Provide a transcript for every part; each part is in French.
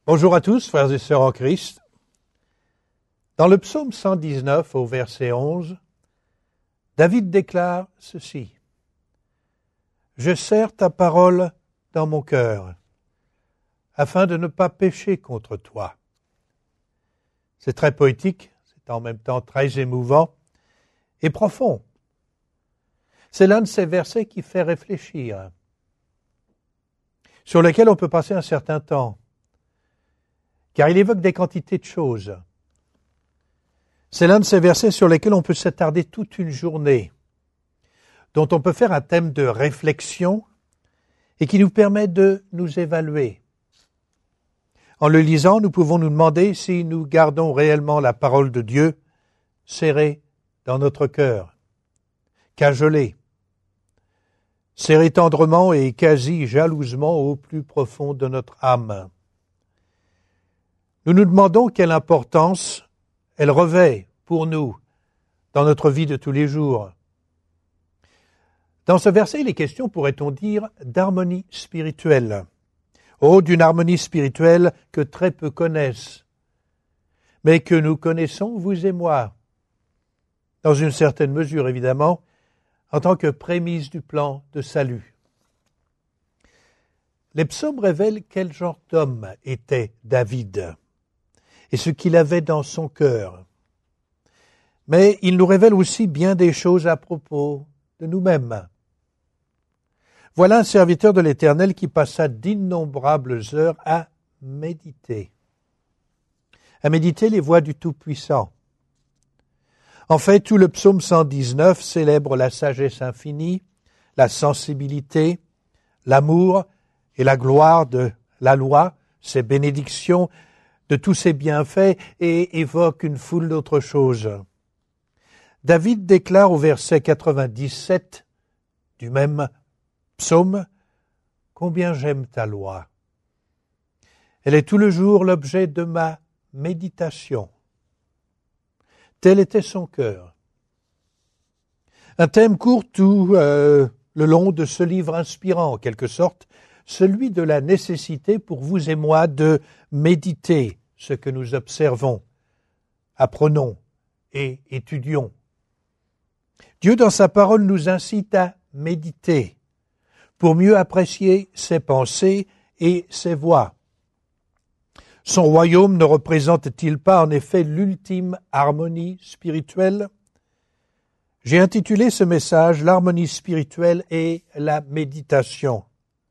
Bonjour à tous, frères et sœurs en Christ. Dans le psaume 119, au verset 11, David déclare ceci. « Je serre ta parole dans mon cœur, afin de ne pas pécher contre toi. » C'est très poétique, c'est en même temps très émouvant et profond. C'est l'un de ces versets qui fait réfléchir, sur lequel on peut passer un certain temps, car il évoque des quantités de choses. C'est l'un de ces versets sur lesquels on peut s'attarder toute une journée, dont on peut faire un thème de réflexion et qui nous permet de nous évaluer. En le lisant, nous pouvons nous demander si nous gardons réellement la parole de Dieu serrée dans notre cœur, cajolée, serrée tendrement et quasi jalousement au plus profond de notre âme. Nous nous demandons quelle importance elle revêt pour nous dans notre vie de tous les jours. Dans ce verset, il est question, pourrait-on dire, d'harmonie spirituelle. Oh, d'une harmonie spirituelle que très peu connaissent, mais que nous connaissons, vous et moi, dans une certaine mesure, évidemment, en tant que prémisse du plan de salut. Les psaumes révèlent quel genre d'homme était David et ce qu'il avait dans son cœur. Mais ils nous révèlent aussi bien des choses à propos de nous-mêmes. Voilà un serviteur de l'Éternel qui passa d'innombrables heures à méditer les voies du Tout-Puissant. En fait, tout le psaume 119 célèbre la sagesse infinie, la sensibilité, l'amour et la gloire de la loi, ses bénédictions, de tous ses bienfaits et évoque une foule d'autres choses. David déclare au verset 97 du même psaume « Combien j'aime ta loi ! Elle est tout le jour l'objet de ma méditation. » Tel était son cœur. Un thème court tout le long de ce livre inspirant, en quelque sorte, celui de la nécessité pour vous et moi de méditer ce que nous observons, apprenons et étudions. Dieu, dans sa parole, nous incite à méditer pour mieux apprécier ses pensées et ses voies. Son royaume ne représente-t-il pas en effet l'ultime harmonie spirituelle ? J'ai intitulé ce message « L'harmonie spirituelle et la méditation ».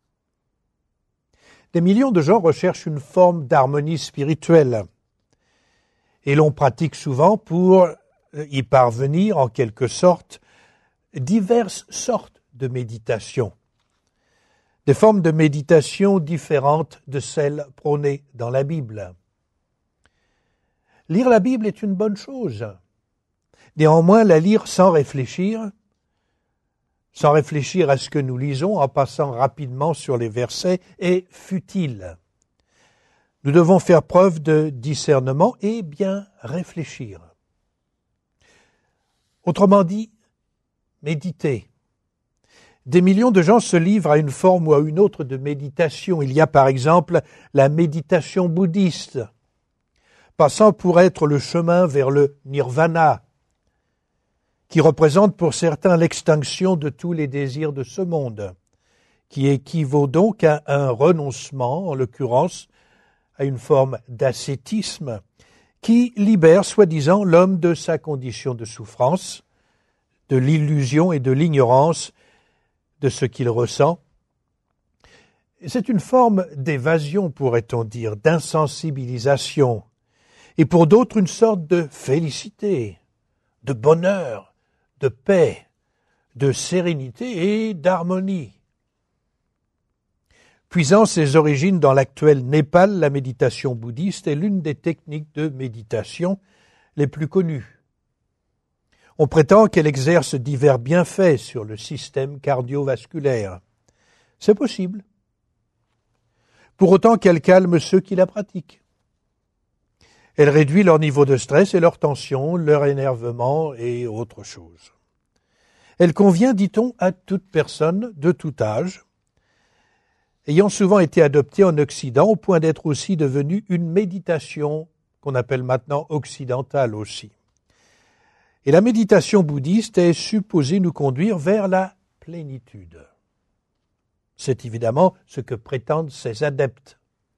Des millions de gens recherchent une forme d'harmonie spirituelle et l'on pratique souvent pour y parvenir en quelque sorte diverses sortes de méditation. Des formes de méditation différentes de celles prônées dans la Bible. Lire la Bible est une bonne chose. Néanmoins, la lire sans réfléchir à ce que nous lisons, en passant rapidement sur les versets, est futile. Nous devons faire preuve de discernement et bien réfléchir. Autrement dit, méditer. Des millions de gens se livrent à une forme ou à une autre de méditation. Il y a par exemple la méditation bouddhiste, passant pour être le chemin vers le nirvana, qui représente pour certains l'extinction de tous les désirs de ce monde, qui équivaut donc à un renoncement, en l'occurrence, à une forme d'ascétisme, qui libère soi-disant l'homme de sa condition de souffrance, de l'illusion et de l'ignorance de ce qu'il ressent. C'est une forme d'évasion, pourrait-on dire, d'insensibilisation, et pour d'autres une sorte de félicité, de bonheur, de paix, de sérénité et d'harmonie. Puisant ses origines dans l'actuel Népal, la méditation bouddhiste est l'une des techniques de méditation les plus connues. On prétend qu'elle exerce divers bienfaits sur le système cardiovasculaire. C'est possible. Pour autant qu'elle calme ceux qui la pratiquent. Elle réduit leur niveau de stress et leur tension, leur énervement et autre chose. Elle convient, dit-on, à toute personne de tout âge. ayant souvent été adoptée en Occident au point d'être aussi devenue une méditation qu'on appelle maintenant occidentale aussi. Et la méditation bouddhiste est supposée nous conduire vers la plénitude. C'est évidemment ce que prétendent ses adeptes.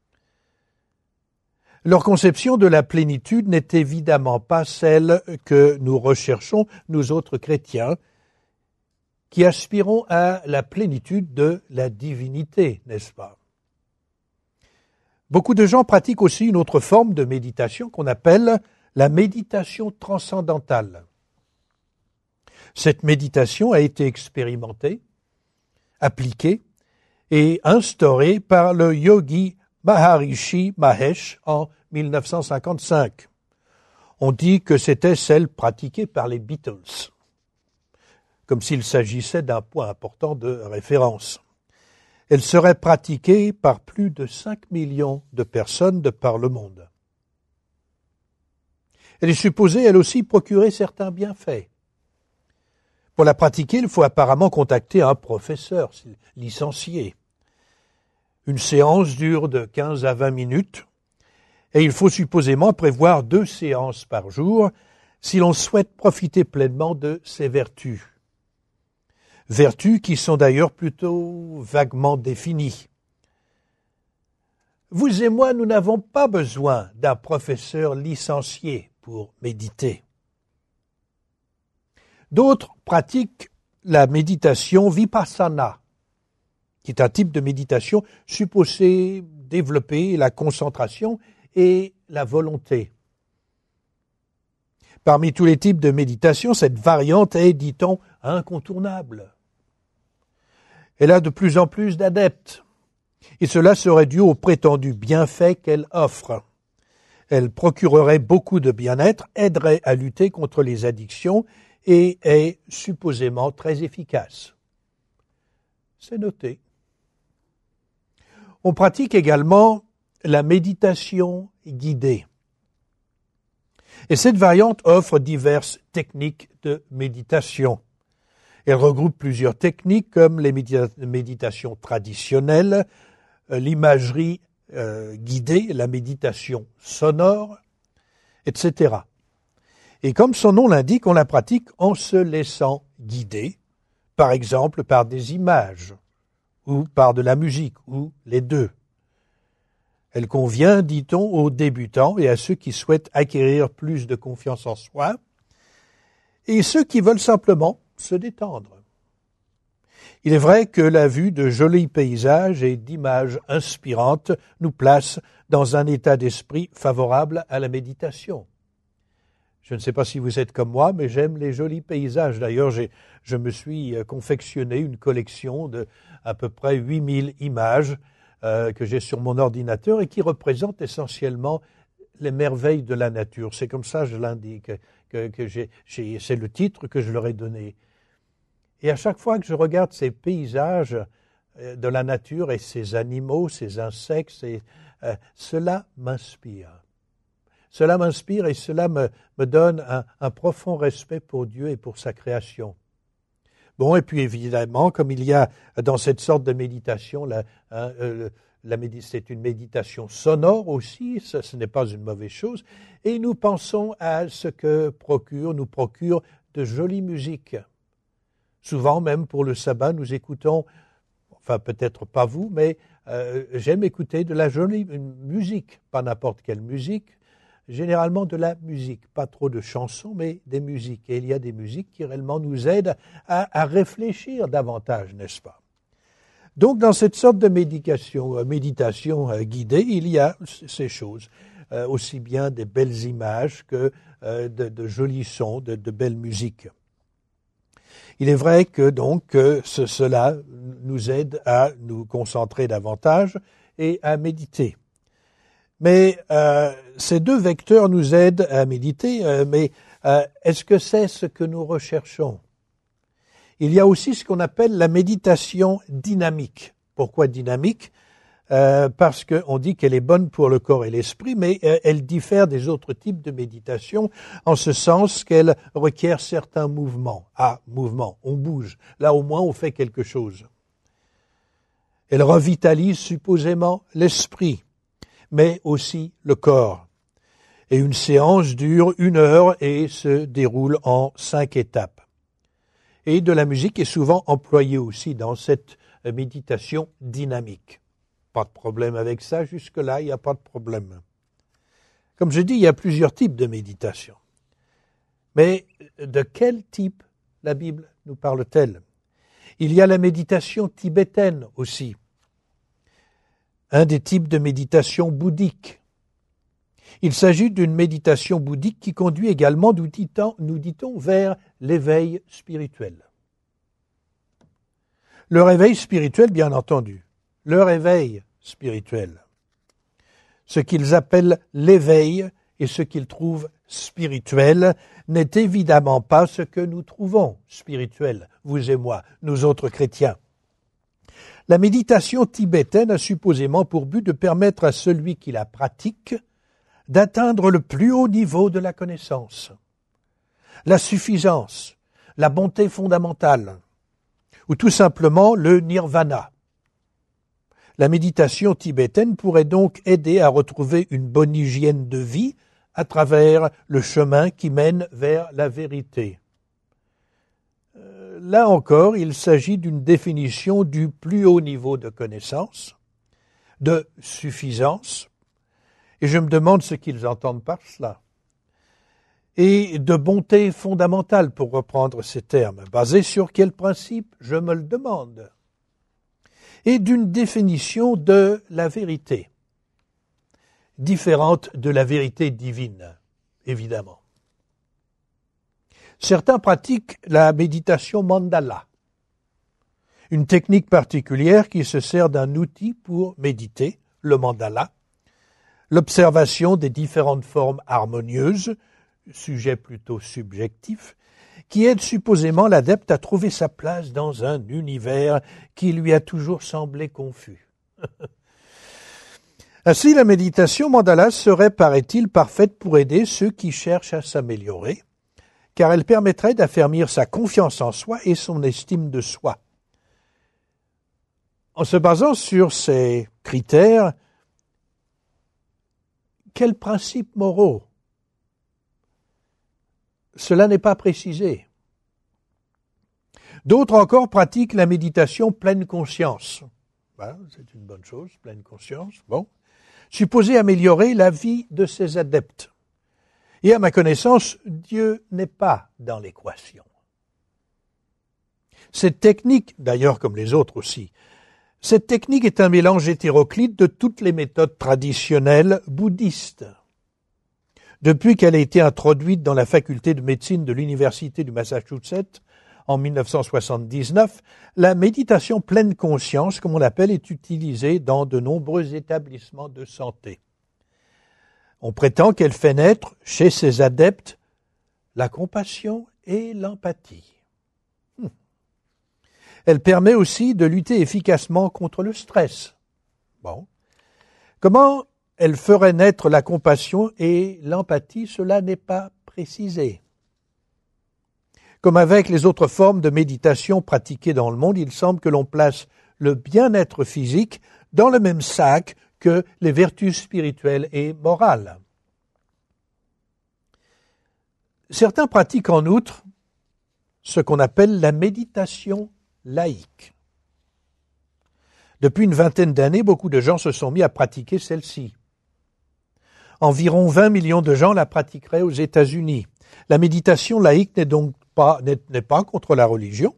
Leur conception de la plénitude n'est évidemment pas celle que nous recherchons, nous autres chrétiens, qui aspirons à la plénitude de la divinité, n'est-ce pas? Beaucoup de gens pratiquent aussi une autre forme de méditation qu'on appelle la méditation transcendantale. Cette méditation a été expérimentée, appliquée et instaurée par le yogi Maharishi Mahesh en 1955. On dit que c'était celle pratiquée par les Beatles, comme s'il s'agissait d'un point important de référence. Elle serait pratiquée par plus de 5 millions de personnes de par le monde. Elle est supposée, elle aussi, procurer certains bienfaits. Pour la pratiquer, il faut apparemment contacter un professeur licencié. Une séance dure de 15 à 20 minutes et il faut supposément prévoir 2 séances par jour si l'on souhaite profiter pleinement de ces vertus. Vertus qui sont d'ailleurs plutôt vaguement définies. Vous et moi, nous n'avons pas besoin d'un professeur licencié pour méditer. D'autres pratiquent la méditation vipassana, qui est un type de méditation supposé développer la concentration et la volonté. Parmi tous les types de méditation, cette variante est, dit-on, incontournable. Elle a de plus en plus d'adeptes, et cela serait dû aux prétendus bienfaits qu'elle offre. Elle procurerait beaucoup de bien-être, aiderait à lutter contre les addictions et est supposément très efficace. C'est noté. On pratique également la méditation guidée. Et cette variante offre diverses techniques de méditation. Elle regroupe plusieurs techniques comme les méditations traditionnelles, l'imagerie guidée, la méditation sonore, etc. Et comme son nom l'indique, on la pratique en se laissant guider, par exemple par des images, ou par de la musique, ou les deux. Elle convient, dit-on, aux débutants et à ceux qui souhaitent acquérir plus de confiance en soi, et ceux qui veulent simplement se détendre. Il est vrai que la vue de jolis paysages et d'images inspirantes nous place dans un état d'esprit favorable à la méditation. Je ne sais pas si vous êtes comme moi, mais j'aime les jolis paysages. D'ailleurs, je me suis confectionné une collection de à peu près 8000 images que j'ai sur mon ordinateur et qui représentent essentiellement les merveilles de la nature. C'est comme ça, je l'indique, c'est le titre que je leur ai donné. Et à chaque fois que je regarde ces paysages de la nature et ces animaux, ces insectes, cela m'inspire. Cela m'inspire et cela me donne un profond respect pour Dieu et pour sa création. Bon, et puis évidemment, comme il y a dans cette sorte de méditation, c'est une méditation sonore aussi, ce n'est pas une mauvaise chose, et nous pensons à ce que nous procure de jolies musiques. Souvent, même pour le sabbat, nous écoutons, enfin peut-être pas vous, mais j'aime écouter de la jolie musique, pas n'importe quelle musique, généralement de la musique, pas trop de chansons, mais des musiques. Et il y a des musiques qui réellement nous aident à réfléchir davantage, n'est-ce pas? Donc, dans cette sorte de méditation guidée, il y a ces choses, aussi bien des belles images que de jolis sons, de belles musiques. Il est vrai que donc cela nous aide à nous concentrer davantage et à méditer. Mais ces deux vecteurs nous aident à méditer, mais est-ce que c'est ce que nous recherchons? Il y a aussi ce qu'on appelle la méditation dynamique. Pourquoi dynamique? Parce qu'on dit qu'elle est bonne pour le corps et l'esprit, mais elle diffère des autres types de méditation en ce sens qu'elle requiert certains mouvements. Ah, mouvement, on bouge. Là au moins on fait quelque chose. Elle revitalise supposément l'esprit, mais aussi le corps. Et une séance dure 1 heure et se déroule en 5 étapes. Et de la musique est souvent employée aussi dans cette méditation dynamique. Pas de problème avec ça, jusque-là, il n'y a pas de problème. Comme je dis, il y a plusieurs types de méditation. Mais de quel type la Bible nous parle-t-elle? Il y a la méditation tibétaine aussi, un des types de méditation bouddhique. Il s'agit d'une méditation bouddhique qui conduit également, nous dit-on, vers l'éveil spirituel. Le réveil spirituel, bien entendu. Le réveil spirituel. Ce qu'ils appellent l'éveil et ce qu'ils trouvent spirituel n'est évidemment pas ce que nous trouvons spirituel, vous et moi, nous autres chrétiens. La méditation tibétaine a supposément pour but de permettre à celui qui la pratique d'atteindre le plus haut niveau de la connaissance, la suffisance, la bonté fondamentale, ou tout simplement le nirvana. La méditation tibétaine pourrait donc aider à retrouver une bonne hygiène de vie à travers le chemin qui mène vers la vérité. Là encore, il s'agit d'une définition du plus haut niveau de connaissance, de suffisance, et je me demande ce qu'ils entendent par cela, et de bonté fondamentale, pour reprendre ces termes. Basés sur quel principe? Je me le demande. Et d'une définition de la vérité, différente de la vérité divine, évidemment. Certains pratiquent la méditation mandala, une technique particulière qui se sert d'un outil pour méditer, le mandala, l'observation des différentes formes harmonieuses, sujet plutôt subjectif, qui aide supposément l'adepte à trouver sa place dans un univers qui lui a toujours semblé confus. Ainsi, la méditation mandala serait, paraît-il, parfaite pour aider ceux qui cherchent à s'améliorer, car elle permettrait d'affermir sa confiance en soi et son estime de soi. En se basant sur ces critères, quels principes moraux? Cela n'est pas précisé. D'autres encore pratiquent la méditation pleine conscience. C'est une bonne chose, pleine conscience. Supposée améliorer la vie de ses adeptes. Et à ma connaissance, Dieu n'est pas dans l'équation. Cette technique, d'ailleurs comme les autres aussi, cette technique est un mélange hétéroclite de toutes les méthodes traditionnelles bouddhistes. Depuis qu'elle a été introduite dans la faculté de médecine de l'Université du Massachusetts en 1979, la méditation pleine conscience, comme on l'appelle, est utilisée dans de nombreux établissements de santé. On prétend qu'elle fait naître chez ses adeptes la compassion et l'empathie. Elle permet aussi de lutter efficacement contre le stress. Comment elle ferait naître la compassion et l'empathie? Cela n'est pas précisé. Comme avec les autres formes de méditation pratiquées dans le monde, il semble que l'on place le bien-être physique dans le même sac que les vertus spirituelles et morales. Certains pratiquent en outre ce qu'on appelle la méditation laïque. Depuis une vingtaine d'années, beaucoup de gens se sont mis à pratiquer celle-ci. Environ 20 millions de gens la pratiqueraient aux États-Unis. La méditation laïque n'est pas contre la religion.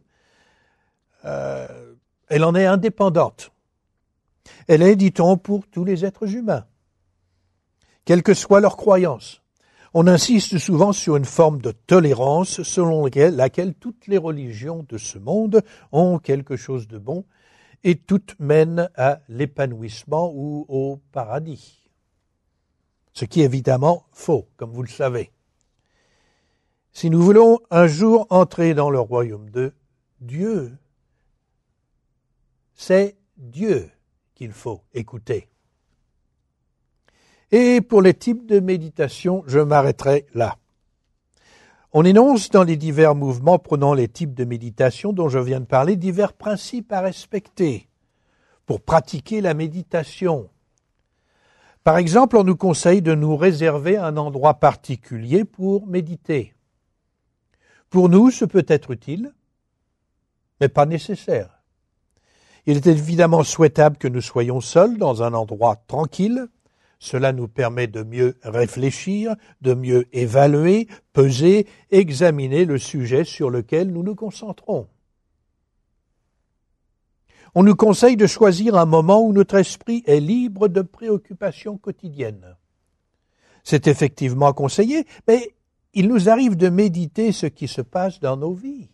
Elle en est indépendante. Elle est, dit-on, pour tous les êtres humains, quelle que soit leur croyance. On insiste souvent sur une forme de tolérance selon laquelle toutes les religions de ce monde ont quelque chose de bon et toutes mènent à l'épanouissement ou au paradis. Ce qui est évidemment faux, comme vous le savez. Si nous voulons un jour entrer dans le royaume de Dieu, c'est Dieu qu'il faut écouter. Et pour les types de méditation, je m'arrêterai là. On énonce dans les divers mouvements prenant les types de méditation dont je viens de parler divers principes à respecter pour pratiquer la méditation. Par exemple, on nous conseille de nous réserver un endroit particulier pour méditer. Pour nous, ce peut être utile, mais pas nécessaire. Il est évidemment souhaitable que nous soyons seuls dans un endroit tranquille. Cela nous permet de mieux réfléchir, de mieux évaluer, peser, examiner le sujet sur lequel nous nous concentrons. On nous conseille de choisir un moment où notre esprit est libre de préoccupations quotidiennes. C'est effectivement conseillé, mais il nous arrive de méditer ce qui se passe dans nos vies.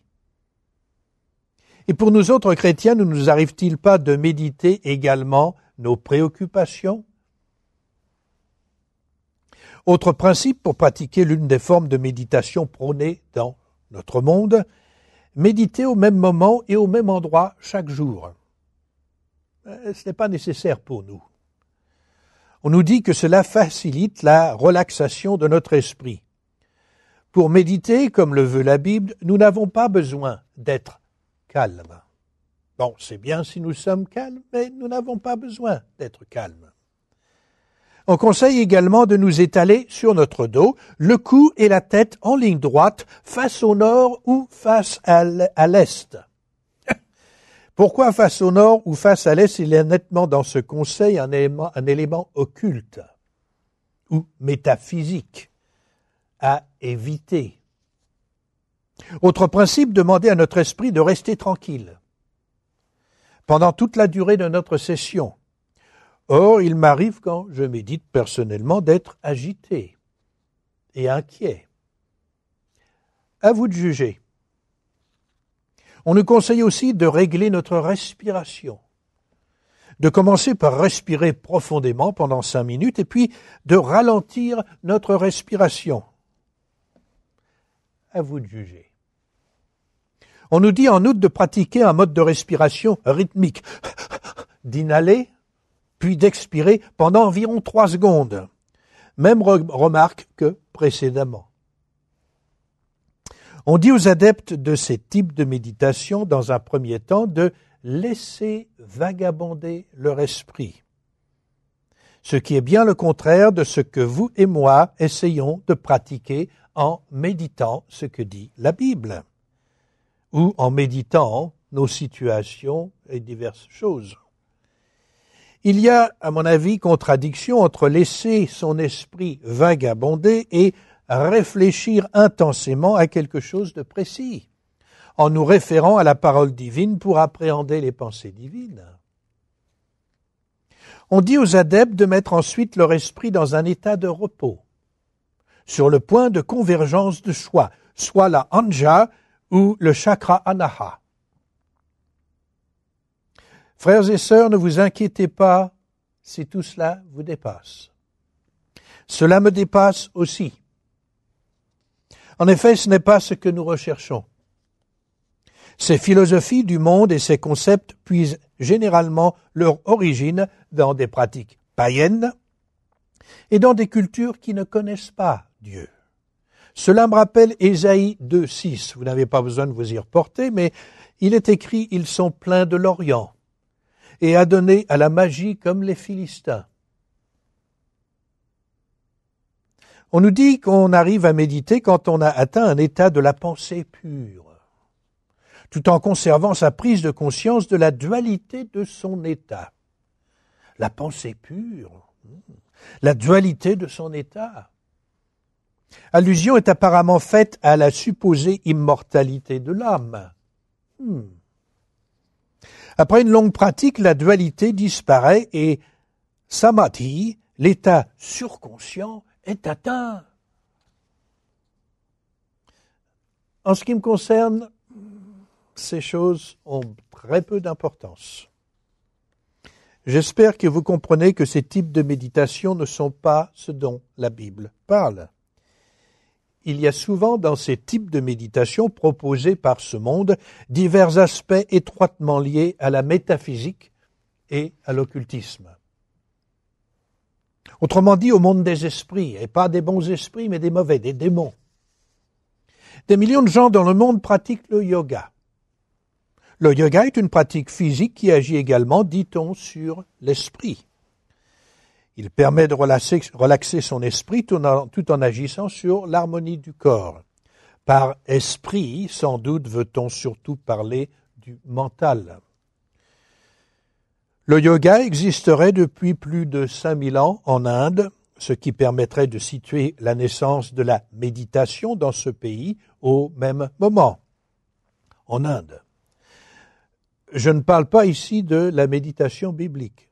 Et pour nous autres chrétiens, ne nous arrive-t-il pas de méditer également nos préoccupations? Autre principe pour pratiquer l'une des formes de méditation prônées dans notre monde, méditer au même moment et au même endroit chaque jour. Ce n'est pas nécessaire pour nous. On nous dit que cela facilite la relaxation de notre esprit. Pour méditer, comme le veut la Bible, nous n'avons pas besoin d'être calmes. Bon, c'est bien si nous sommes calmes, mais nous n'avons pas besoin d'être calmes. On conseille également de nous étaler sur notre dos, le cou et la tête en ligne droite, face au nord ou face à l'est. Pourquoi face au nord ou face à l'est? Il y a nettement dans ce conseil un élément occulte ou métaphysique à éviter. Autre principe, demander à notre esprit de rester tranquille pendant toute la durée de notre session. Or, il m'arrive quand je médite personnellement d'être agité et inquiet. À vous de juger. On nous conseille aussi de régler notre respiration, de commencer par respirer profondément pendant 5 minutes et puis de ralentir notre respiration. À vous de juger. On nous dit en outre de pratiquer un mode de respiration rythmique, d'inhaler puis d'expirer pendant environ 3 secondes. Même remarque que précédemment. On dit aux adeptes de ces types de méditation, dans un premier temps, de laisser vagabonder leur esprit. Ce qui est bien le contraire de ce que vous et moi essayons de pratiquer en méditant ce que dit la Bible, ou en méditant nos situations et diverses choses. Il y a, à mon avis, contradiction entre laisser son esprit vagabonder et réfléchir intensément à quelque chose de précis, en nous référant à la parole divine pour appréhender les pensées divines. On dit aux adeptes de mettre ensuite leur esprit dans un état de repos, sur le point de convergence de soi, soit la anja ou le chakra anaha. Frères et sœurs, ne vous inquiétez pas si tout cela vous dépasse. Cela me dépasse aussi. En effet, ce n'est pas ce que nous recherchons. Ces philosophies du monde et ces concepts puisent généralement leur origine dans des pratiques païennes et dans des cultures qui ne connaissent pas Dieu. Cela me rappelle Ésaïe 2,6. Vous n'avez pas besoin de vous y reporter, mais il est écrit « Ils sont pleins de l'Orient et adonnés à la magie comme les Philistins ». On nous dit qu'on arrive à méditer quand on a atteint un état de la pensée pure, tout en conservant sa prise de conscience de la dualité de son état. La pensée pure, la dualité de son état. Allusion est apparemment faite à la supposée immortalité de l'âme. Après une longue pratique, la dualité disparaît et samadhi, l'état surconscient, est atteint. En ce qui me concerne, ces choses ont très peu d'importance. J'espère que vous comprenez que ces types de méditation ne sont pas ce dont la Bible parle. Il y a souvent dans ces types de méditation proposés par ce monde divers aspects étroitement liés à la métaphysique et à l'occultisme. Autrement dit, au monde des esprits, et pas des bons esprits, mais des mauvais, des démons. Des millions de gens dans le monde pratiquent le yoga. Le yoga est une pratique physique qui agit également, dit-on, sur l'esprit. Il permet de relaxer son esprit tout en agissant sur l'harmonie du corps. Par esprit, sans doute, veut-on surtout parler du mental. Le yoga existerait depuis plus de 5000 ans en Inde, ce qui permettrait de situer la naissance de la méditation dans ce pays au même moment, en Inde. Je ne parle pas ici de la méditation biblique.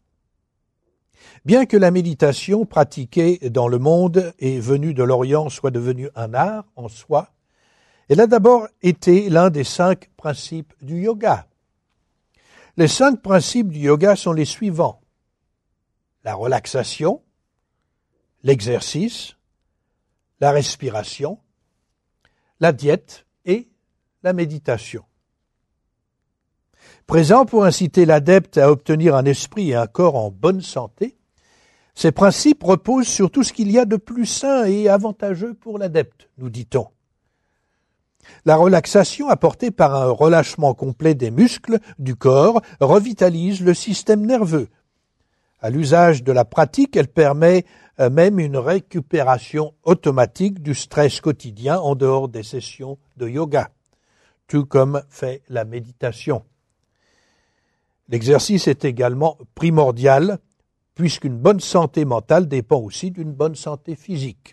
Bien que la méditation pratiquée dans le monde et venue de l'Orient soit devenue un art en soi, elle a d'abord été l'un des 5 principes du yoga. Les 5 principes du yoga sont les suivants: la relaxation, l'exercice, la respiration, la diète et la méditation. Présents pour inciter l'adepte à obtenir un esprit et un corps en bonne santé, ces principes reposent sur tout ce qu'il y a de plus sain et avantageux pour l'adepte, nous dit-on. La relaxation apportée par un relâchement complet des muscles du corps revitalise le système nerveux. À l'usage de la pratique, elle permet même une récupération automatique du stress quotidien en dehors des sessions de yoga, tout comme fait la méditation. L'exercice est également primordial, puisqu'une bonne santé mentale dépend aussi d'une bonne santé physique.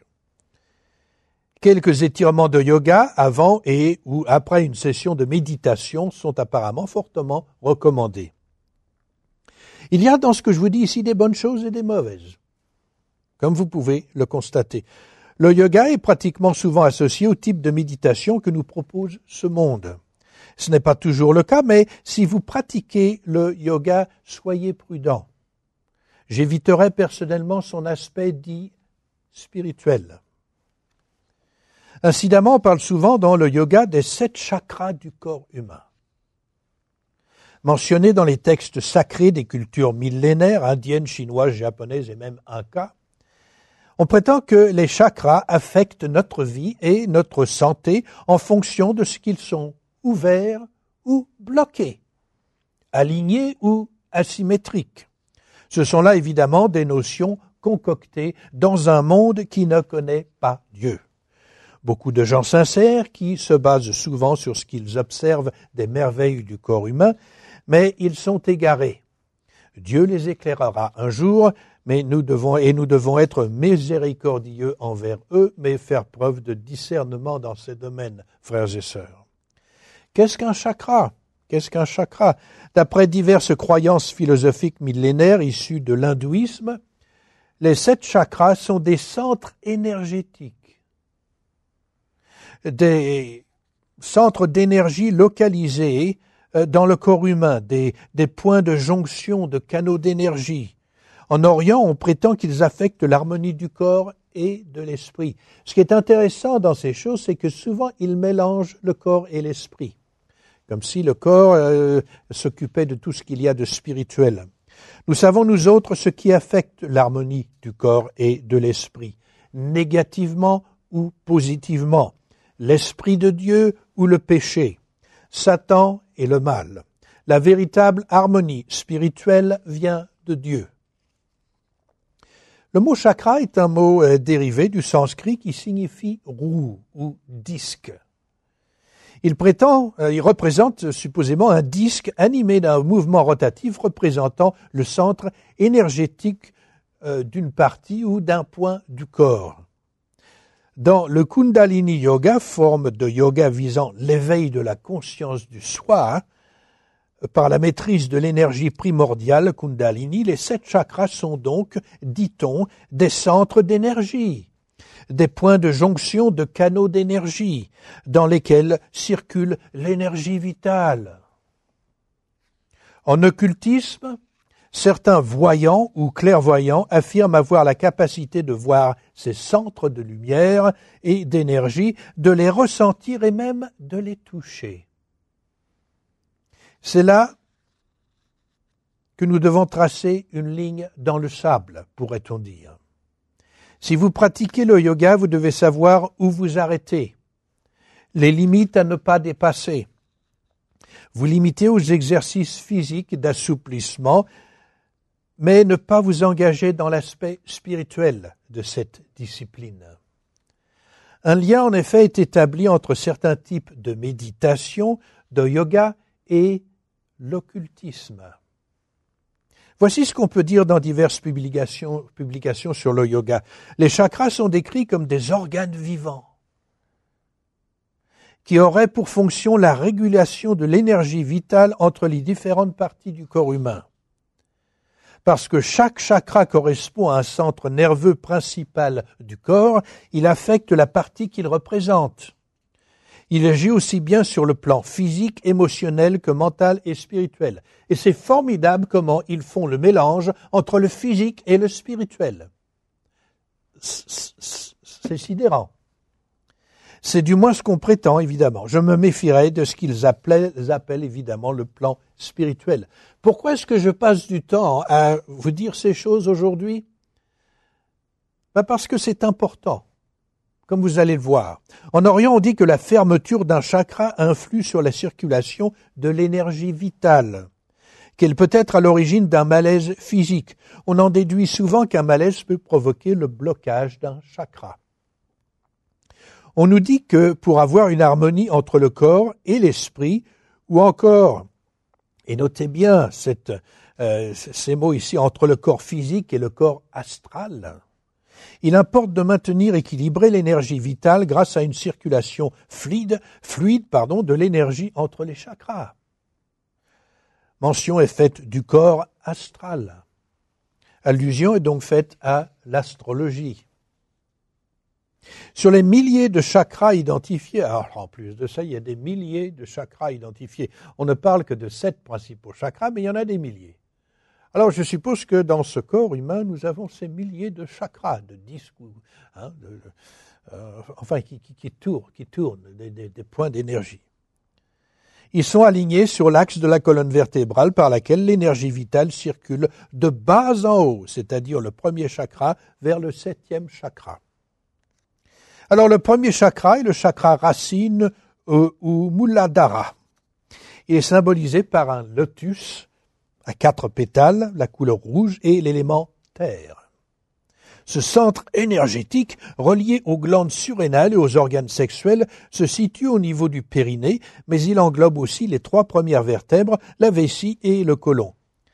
Quelques étirements de yoga avant et ou après une session de méditation sont apparemment fortement recommandés. Il y a dans ce que je vous dis ici des bonnes choses et des mauvaises, comme vous pouvez le constater. Le yoga est pratiquement souvent associé au type de méditation que nous propose ce monde. Ce n'est pas toujours le cas, mais si vous pratiquez le yoga, soyez prudent. J'éviterai personnellement son aspect dit spirituel. Incidemment, on parle souvent dans le yoga des 7 chakras du corps humain. Mentionnés dans les textes sacrés des cultures millénaires, indiennes, chinoises, japonaises et même inca, on prétend que les chakras affectent notre vie et notre santé en fonction de ce qu'ils sont, ouverts ou bloqués, alignés ou asymétriques. Ce sont là évidemment des notions concoctées dans un monde qui ne connaît pas Dieu. Beaucoup de gens sincères qui se basent souvent sur ce qu'ils observent des merveilles du corps humain, mais ils sont égarés. Dieu les éclairera un jour, mais nous devons être miséricordieux envers eux, mais faire preuve de discernement dans ces domaines, frères et sœurs. Qu'est-ce qu'un chakra? D'après diverses croyances philosophiques millénaires issues de l'hindouisme, les 7 chakras sont des centres énergétiques, des centres d'énergie localisés dans le corps humain, des points de jonction, de canaux d'énergie. En Orient, on prétend qu'ils affectent l'harmonie du corps et de l'esprit. Ce qui est intéressant dans ces choses, c'est que souvent, ils mélangent le corps et l'esprit, comme si le corps s'occupait de tout ce qu'il y a de spirituel. Nous savons, nous autres, ce qui affecte l'harmonie du corps et de l'esprit, négativement ou positivement, l'esprit de Dieu ou le péché, Satan et le mal. La véritable harmonie spirituelle vient de Dieu. Le mot chakra est un mot dérivé du sanskrit qui signifie roue ou disque. Il représente supposément un disque animé d'un mouvement rotatif représentant le centre énergétique d'une partie ou d'un point du corps. Dans le Kundalini Yoga, forme de yoga visant l'éveil de la conscience du soi, par la maîtrise de l'énergie primordiale Kundalini, les 7 chakras sont donc, dit-on, des centres d'énergie, des points de jonction de canaux d'énergie dans lesquels circule l'énergie vitale. En occultisme, certains voyants ou clairvoyants affirment avoir la capacité de voir ces centres de lumière et d'énergie, de les ressentir et même de les toucher. C'est là que nous devons tracer une ligne dans le sable, pourrait-on dire. Si vous pratiquez le yoga, vous devez savoir où vous arrêter, les limites à ne pas dépasser. Vous limitez aux exercices physiques d'assouplissement, mais ne pas vous engager dans l'aspect spirituel de cette discipline. Un lien en effet est établi entre certains types de méditation, de yoga et l'occultisme. Voici ce qu'on peut dire dans diverses publications sur le yoga. Les chakras sont décrits comme des organes vivants qui auraient pour fonction la régulation de l'énergie vitale entre les différentes parties du corps humain. Parce que chaque chakra correspond à un centre nerveux principal du corps, il affecte la partie qu'il représente. Il agit aussi bien sur le plan physique, émotionnel que mental et spirituel. Et c'est formidable comment ils font le mélange entre le physique et le spirituel. C'est sidérant. C'est du moins ce qu'on prétend, évidemment. Je me méfierais de ce qu'ils appellent évidemment le plan spirituel. Pourquoi est-ce que je passe du temps à vous dire ces choses aujourd'hui? Parce que c'est important, comme vous allez le voir. En Orient, on dit que la fermeture d'un chakra influe sur la circulation de l'énergie vitale, qu'elle peut être à l'origine d'un malaise physique. On en déduit souvent qu'un malaise peut provoquer le blocage d'un chakra. On nous dit que pour avoir une harmonie entre le corps et l'esprit, ou encore, et notez bien ces mots ici, entre le corps physique et le corps astral, il importe de maintenir équilibrée l'énergie vitale grâce à une circulation fluide de l'énergie entre les chakras. Mention est faite du corps astral. Allusion est donc faite à l'astrologie. Sur les milliers de chakras identifiés, alors en plus de ça, il y a des milliers de chakras identifiés. On ne parle que de 7 principaux chakras, mais il y en a des milliers. Alors je suppose que dans ce corps humain, nous avons ces milliers de chakras, de disques, qui tournent, des points d'énergie. Ils sont alignés sur l'axe de la colonne vertébrale par laquelle l'énergie vitale circule de bas en haut, c'est-à-dire le premier chakra vers le 7e chakra. Alors le premier chakra est le chakra racine ou Muladhara. Il est symbolisé par un lotus à 4 pétales, la couleur rouge et l'élément terre. Ce centre énergétique, relié aux glandes surrénales et aux organes sexuels, se situe au niveau du périnée, mais il englobe aussi les 3 premières vertèbres, la vessie et le côlon.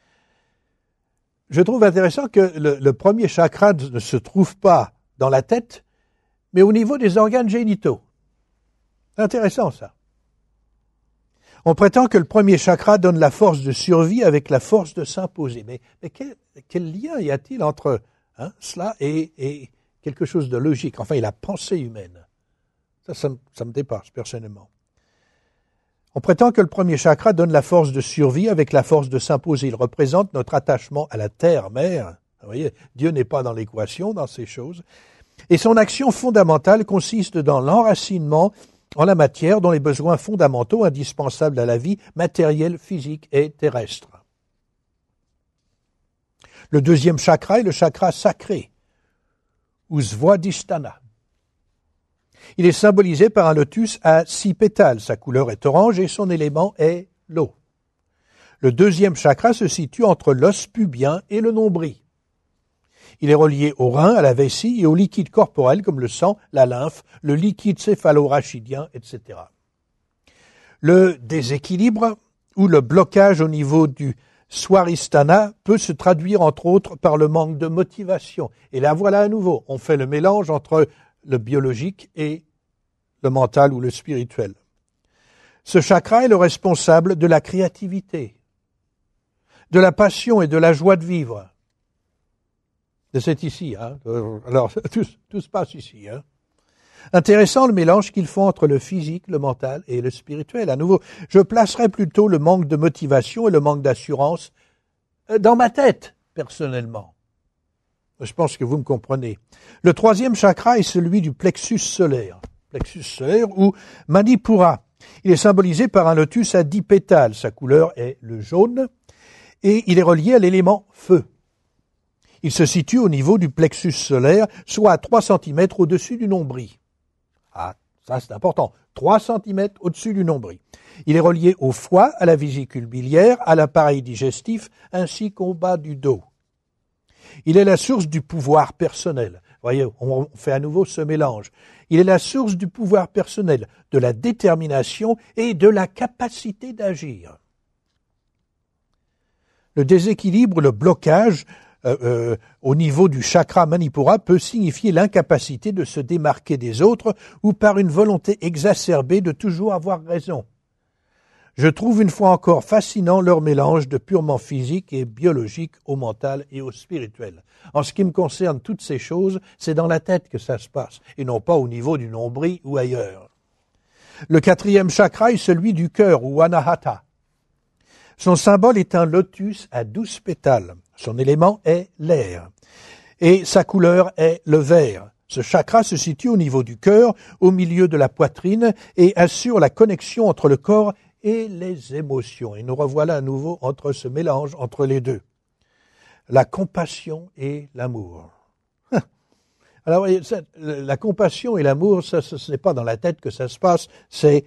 Je trouve intéressant que le premier chakra ne se trouve pas dans la tête, mais au niveau des organes génitaux. C'est intéressant, ça. On prétend que le premier chakra donne la force de survie avec la force de s'imposer. Mais quel lien y a-t-il entre cela et quelque chose de logique, enfin, et la pensée humaine? Ça me dépasse, personnellement. On prétend que le premier chakra donne la force de survie avec la force de s'imposer. Il représente notre attachement à la terre-mère. Vous voyez, Dieu n'est pas dans l'équation, dans ces choses. Et son action fondamentale consiste dans l'enracinement en la matière dont les besoins fondamentaux indispensables à la vie matérielle, physique et terrestre. Le deuxième chakra est le chakra sacré, ou Svadhisthana. Il est symbolisé par un lotus à 6 pétales. Sa couleur est orange et son élément est l'eau. Le deuxième chakra se situe entre l'os pubien et le nombril. Il est relié aux reins, à la vessie et aux liquides corporels comme le sang, la lymphe, le liquide céphalo-rachidien, etc. Le déséquilibre ou le blocage au niveau du Swadhisthana peut se traduire entre autres par le manque de motivation. Et là voilà à nouveau, on fait le mélange entre le biologique et le mental ou le spirituel. Ce chakra est le responsable de la créativité, de la passion et de la joie de vivre. C'est ici, alors tout se passe ici. Intéressant le mélange qu'ils font entre le physique, le mental et le spirituel. À nouveau, je placerais plutôt le manque de motivation et le manque d'assurance dans ma tête, personnellement. Je pense que vous me comprenez. Le troisième chakra est celui du plexus solaire ou Manipura. Il est symbolisé par un lotus à 10 pétales. Sa couleur est le jaune et il est relié à l'élément feu. Il se situe au niveau du plexus solaire, soit à 3 cm au-dessus du nombril. Ah, Ça, c'est important. 3 cm au-dessus du nombril. Il est relié au foie, à la vésicule biliaire, à l'appareil digestif, ainsi qu'au bas du dos. Il est la source du pouvoir personnel. Vous voyez, on fait à nouveau ce mélange. Il est la source du pouvoir personnel, de la détermination et de la capacité d'agir. Le déséquilibre, le blocage au niveau du chakra Manipura peut signifier l'incapacité de se démarquer des autres ou par une volonté exacerbée de toujours avoir raison. Je trouve une fois encore fascinant leur mélange de purement physique et biologique au mental et au spirituel. En ce qui me concerne, toutes ces choses, c'est dans la tête que ça se passe, et non pas au niveau du nombril ou ailleurs. Le 4e chakra est celui du cœur, ou Anahata. Son symbole est un lotus à 12 pétales. Son élément est l'air. Et sa couleur est le vert. Ce chakra se situe au niveau du cœur, au milieu de la poitrine, et assure la connexion entre le corps et les émotions. Et nous revoilà à nouveau entre ce mélange entre les deux. La compassion et l'amour. Alors, la compassion et l'amour, ce n'est pas dans la tête que ça se passe, c'est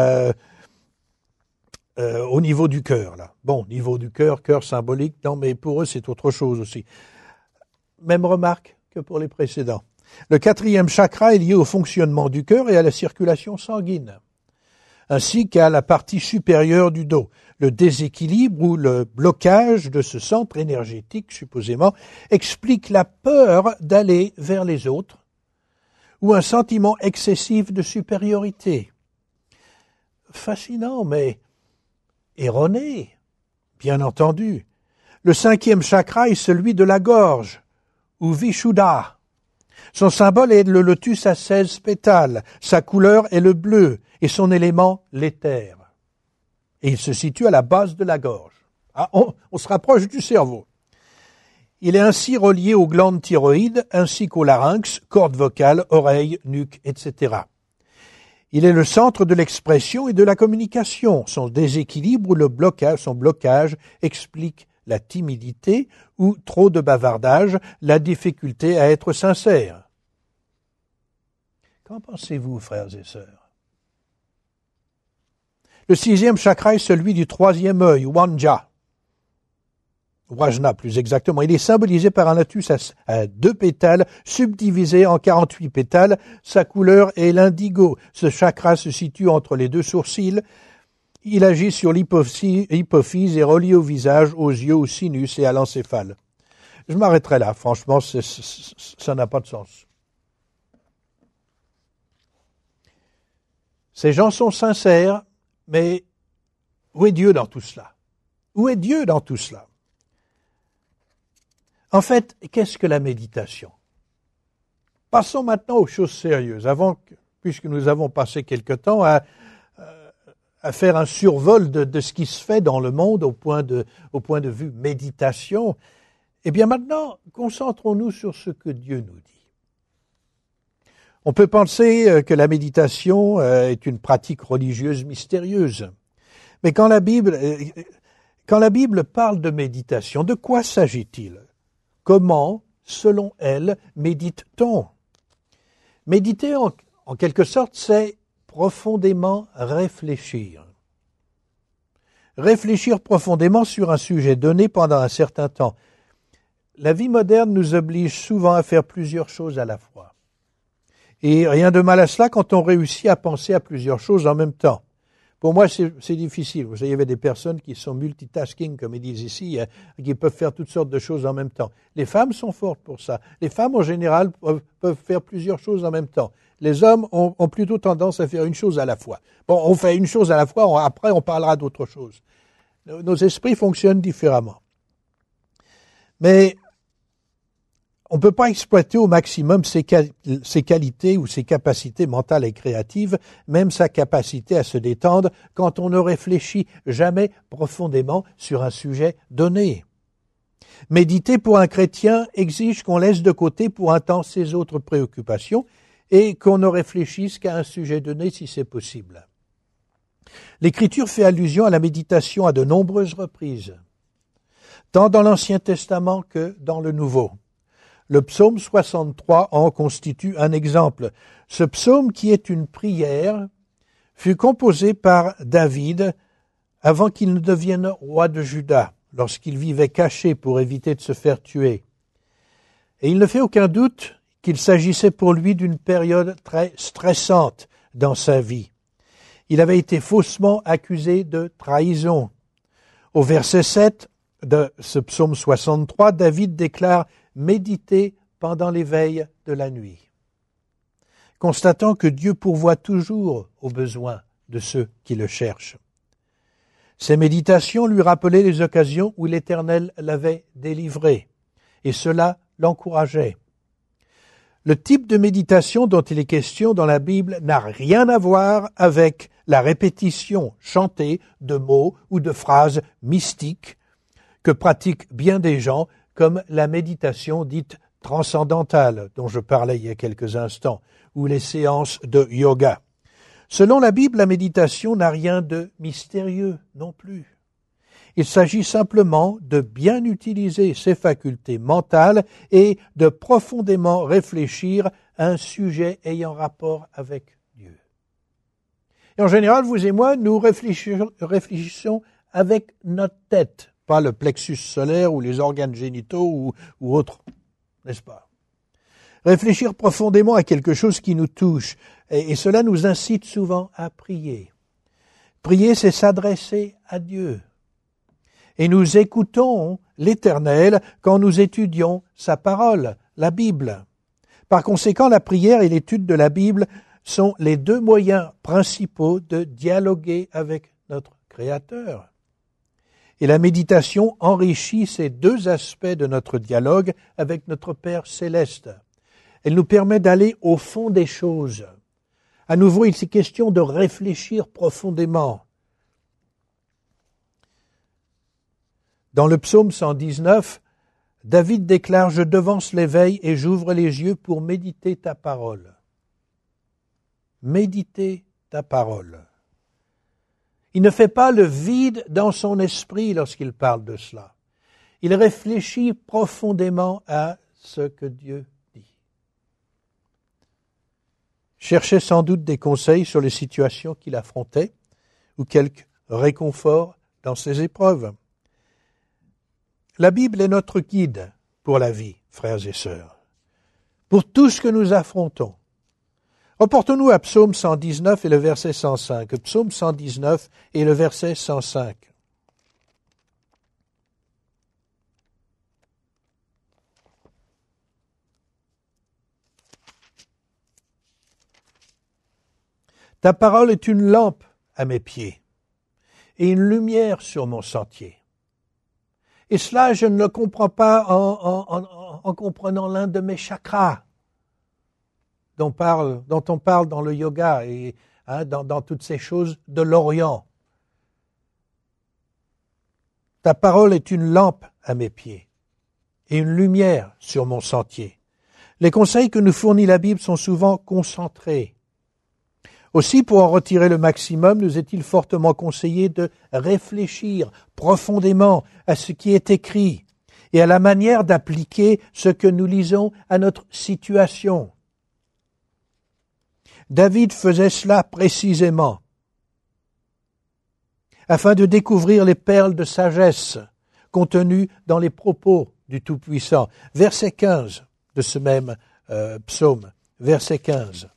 au niveau du cœur, là. Bon, niveau du cœur symbolique, non, mais pour eux, c'est autre chose aussi. Même remarque que pour les précédents. Le 4e chakra est lié au fonctionnement du cœur et à la circulation sanguine, ainsi qu'à la partie supérieure du dos. Le déséquilibre ou le blocage de ce centre énergétique, supposément, explique la peur d'aller vers les autres ou un sentiment excessif de supériorité. Fascinant, mais erroné, bien entendu. Le 5e chakra est celui de la gorge, ou Vishuddha. Son symbole est le lotus à 16 pétales, sa couleur est le bleu, et son élément l'éther. Et il se situe à la base de la gorge. Ah, on se rapproche du cerveau. Il est ainsi relié aux glandes thyroïdes, ainsi qu'au larynx, cordes vocales, oreilles, nuque, etc. Il est le centre de l'expression et de la communication. Son déséquilibre ou son blocage explique la timidité ou trop de bavardage, la difficulté à être sincère. Qu'en pensez-vous, frères et sœurs? Le 6e chakra est celui du 3e œil, Wanja. Wajna, plus exactement. Il est symbolisé par un lotus à 2 pétales, subdivisé en 48 pétales. Sa couleur est l'indigo. Ce chakra se situe entre les 2 sourcils. Il agit sur l'hypophyse et relie au visage, aux yeux, au sinus et à l'encéphale. Je m'arrêterai là. Franchement, ça n'a pas de sens. Ces gens sont sincères, mais où est Dieu dans tout cela? Où est Dieu dans tout cela? En fait, qu'est-ce que la méditation? Passons maintenant aux choses sérieuses, puisque nous avons passé quelque temps à faire un survol de ce qui se fait dans le monde au point de vue méditation. Eh bien maintenant, concentrons-nous sur ce que Dieu nous dit. On peut penser que la méditation est une pratique religieuse mystérieuse. Mais quand la Bible parle de méditation, de quoi s'agit-il? Comment, selon elle, médite-t-on? Méditer, en quelque sorte, c'est profondément réfléchir. Réfléchir profondément sur un sujet donné pendant un certain temps. La vie moderne nous oblige souvent à faire plusieurs choses à la fois. Et rien de mal à cela quand on réussit à penser à plusieurs choses en même temps. Pour moi, c'est difficile. Vous savez, il y avait des personnes qui sont multitasking, comme ils disent ici, qui peuvent faire toutes sortes de choses en même temps. Les femmes sont fortes pour ça. Les femmes, en général, peuvent faire plusieurs choses en même temps. Les hommes ont plutôt tendance à faire une chose à la fois. Bon, on fait une chose à la fois, après on parlera d'autre chose. Nos esprits fonctionnent différemment. Mais on ne peut pas exploiter au maximum ses qualités ou ses capacités mentales et créatives, même sa capacité à se détendre quand on ne réfléchit jamais profondément sur un sujet donné. Méditer pour un chrétien exige qu'on laisse de côté pour un temps ses autres préoccupations et qu'on ne réfléchisse qu'à un sujet donné si c'est possible. L'Écriture fait allusion à la méditation à de nombreuses reprises, tant dans l'Ancien Testament que dans le Nouveau. Le psaume 63 en constitue un exemple. Ce psaume, qui est une prière, fut composé par David avant qu'il ne devienne roi de Juda, lorsqu'il vivait caché pour éviter de se faire tuer. Et il ne fait aucun doute qu'il s'agissait pour lui d'une période très stressante dans sa vie. Il avait été faussement accusé de trahison. Au verset 7 de ce psaume 63, David déclare « Méditer pendant les veilles de la nuit », constatant que Dieu pourvoit toujours aux besoins de ceux qui le cherchent. Ces méditations lui rappelaient les occasions où l'Éternel l'avait délivré, et cela l'encourageait. Le type de méditation dont il est question dans la Bible n'a rien à voir avec la répétition chantée de mots ou de phrases mystiques que pratiquent bien des gens, comme la méditation dite transcendantale, dont je parlais il y a quelques instants, ou les séances de yoga. Selon la Bible, la méditation n'a rien de mystérieux non plus. Il s'agit simplement de bien utiliser ses facultés mentales et de profondément réfléchir à un sujet ayant rapport avec Dieu. Et en général, vous et moi, nous réfléchissons avec notre tête, pas le plexus solaire ou les organes génitaux ou autres, n'est-ce pas? Réfléchir profondément à quelque chose qui nous touche, et cela nous incite souvent à prier. Prier, c'est s'adresser à Dieu. Et nous écoutons l'Éternel quand nous étudions sa parole, la Bible. Par conséquent, la prière et l'étude de la Bible sont les deux moyens principaux de dialoguer avec notre Créateur. Et la méditation enrichit ces deux aspects de notre dialogue avec notre Père céleste. Elle nous permet d'aller au fond des choses. À nouveau, il est question de réfléchir profondément. Dans le psaume 119, David déclare « Je devance l'éveil et j'ouvre les yeux pour méditer ta parole. » Méditer ta parole. Il ne fait pas le vide dans son esprit lorsqu'il parle de cela. Il réfléchit profondément à ce que Dieu dit. Cherchait sans doute des conseils sur les situations qu'il affrontait ou quelque réconfort dans ses épreuves. La Bible est notre guide pour la vie, frères et sœurs, pour tout ce que nous affrontons. Reportons-nous à Psaume 119 et le verset 105. Psaume 119 et le verset 105. Ta parole est une lampe à mes pieds et une lumière sur mon sentier. Et cela, je ne le comprends pas en comprenant l'un de mes chakras dont on parle dans le yoga et dans toutes ces choses de l'Orient. Ta parole est une lampe à mes pieds et une lumière sur mon sentier. Les conseils que nous fournit la Bible sont souvent concentrés. Aussi, pour en retirer le maximum, nous est-il fortement conseillé de réfléchir profondément à ce qui est écrit et à la manière d'appliquer ce que nous lisons à notre situation. David faisait cela précisément, afin de découvrir les perles de sagesse contenues dans les propos du Tout-Puissant. Verset 15 de ce même psaume, verset 15.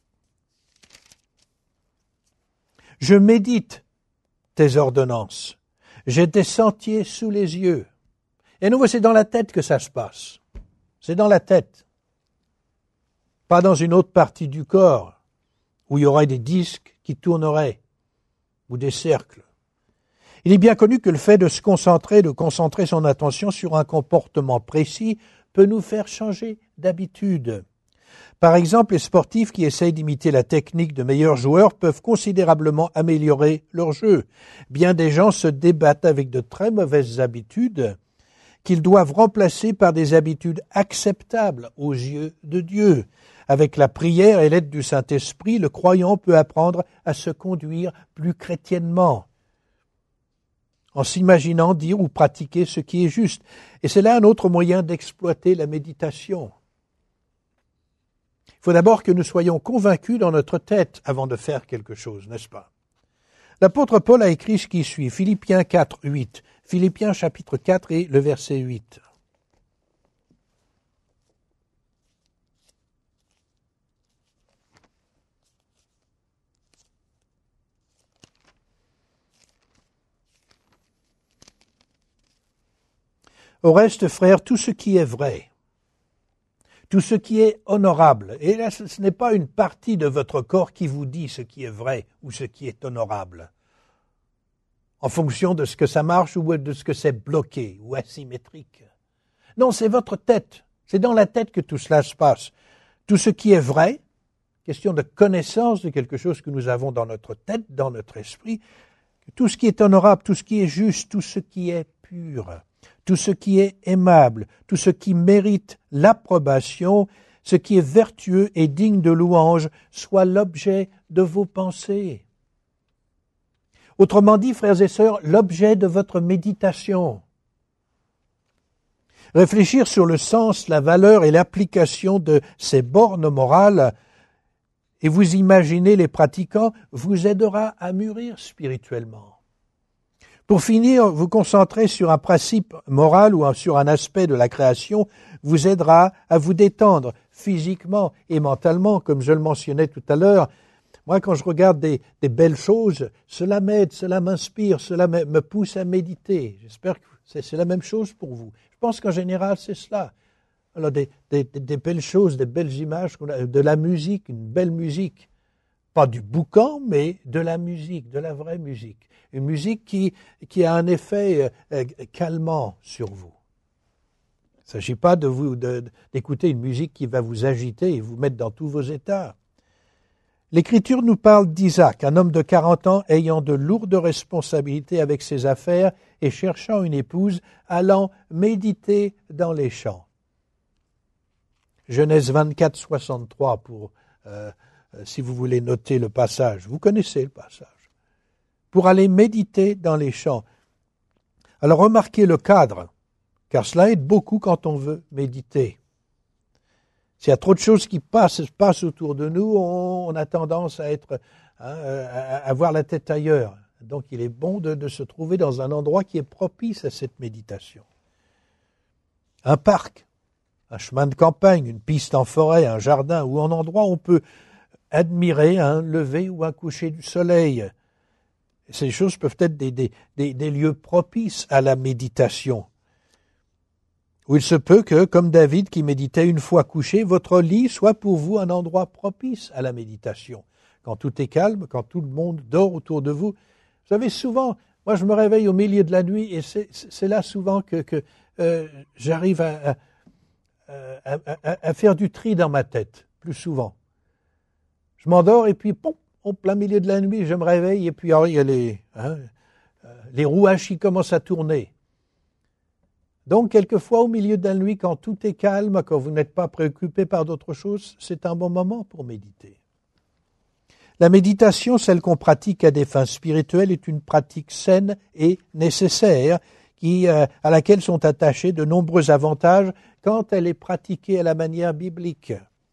Je médite tes ordonnances, j'ai des sentiers sous les yeux. Et nous, c'est dans la tête que ça se passe. C'est dans la tête, pas dans une autre partie du corps, où il y aurait des disques qui tourneraient, ou des cercles. Il est bien connu que le fait de concentrer son attention sur un comportement précis, peut nous faire changer d'habitude. Par exemple, les sportifs qui essayent d'imiter la technique de meilleurs joueurs peuvent considérablement améliorer leur jeu. Bien des gens se débattent avec de très mauvaises habitudes qu'ils doivent remplacer par des habitudes acceptables aux yeux de Dieu. Avec la prière et l'aide du Saint-Esprit, le croyant peut apprendre à se conduire plus chrétiennement. en s'imaginant dire ou pratiquer ce qui est juste. Et c'est là un autre moyen d'exploiter la méditation. Il faut d'abord que nous soyons convaincus dans notre tête avant de faire quelque chose, n'est-ce pas? L'apôtre Paul a écrit ce qui suit, Philippiens 4, 8. Philippiens chapitre 4 et le verset 8. Au reste, frères, tout ce qui est vrai, tout ce qui est honorable, et là ce n'est pas une partie de votre corps qui vous dit ce qui est vrai ou ce qui est honorable, en fonction de ce que ça marche ou de ce que c'est bloqué ou asymétrique. Non, c'est votre tête, c'est dans la tête que tout cela se passe. Tout ce qui est vrai, question de connaissance de quelque chose que nous avons dans notre tête, dans notre esprit, tout ce qui est honorable, tout ce qui est juste, tout ce qui est pur, tout ce qui est aimable, tout ce qui mérite l'approbation, ce qui est vertueux et digne de louange, soit l'objet de vos pensées. Autrement dit, frères et sœurs, l'objet de votre méditation. Réfléchir sur le sens, la valeur et l'application de ces bornes morales et vous imaginer les pratiquants vous aidera à mûrir spirituellement. Pour finir, vous concentrer sur un principe moral ou sur un aspect de la création vous aidera à vous détendre physiquement et mentalement, comme je le mentionnais tout à l'heure. Moi, quand je regarde des belles choses, cela m'aide, cela m'inspire, cela me pousse à méditer. J'espère que c'est la même chose pour vous. Je pense qu'en général, c'est cela. Alors, des belles choses, des belles images, de la musique, une belle musique. Pas du boucan, mais de la musique, de la vraie musique. Une musique qui a un effet calmant sur vous. Il ne s'agit pas d'écouter une musique qui va vous agiter et vous mettre dans tous vos états. L'Écriture nous parle d'Isaac, un homme de 40 ans ayant de lourdes responsabilités avec ses affaires et cherchant une épouse, allant méditer dans les champs. Genèse 24, 63 pour... si vous voulez noter le passage. Vous connaissez le passage. Pour aller méditer dans les champs. Alors remarquez le cadre, car cela aide beaucoup quand on veut méditer. S'il y a trop de choses qui passent autour de nous, on a tendance à avoir la tête ailleurs. Donc il est bon de se trouver dans un endroit qui est propice à cette méditation. Un parc, un chemin de campagne, une piste en forêt, un jardin ou un endroit où on peut admirer un lever ou un coucher du soleil. Ces choses peuvent être des lieux propices à la méditation. Où il se peut que, comme David qui méditait une fois couché, votre lit soit pour vous un endroit propice à la méditation. Quand tout est calme, quand tout le monde dort autour de vous. Vous savez, souvent, moi je me réveille au milieu de la nuit et c'est là souvent que j'arrive à faire du tri dans ma tête, plus souvent. Je m'endors et puis, en plein milieu de la nuit, je me réveille et puis il y a les rouages qui commencent à tourner. Donc, quelquefois, au milieu de la nuit, quand tout est calme, quand vous n'êtes pas préoccupé par d'autres choses, c'est un bon moment pour méditer. La méditation, celle qu'on pratique à des fins spirituelles, est une pratique saine et nécessaire à laquelle sont attachés de nombreux avantages quand elle est pratiquée à la manière biblique.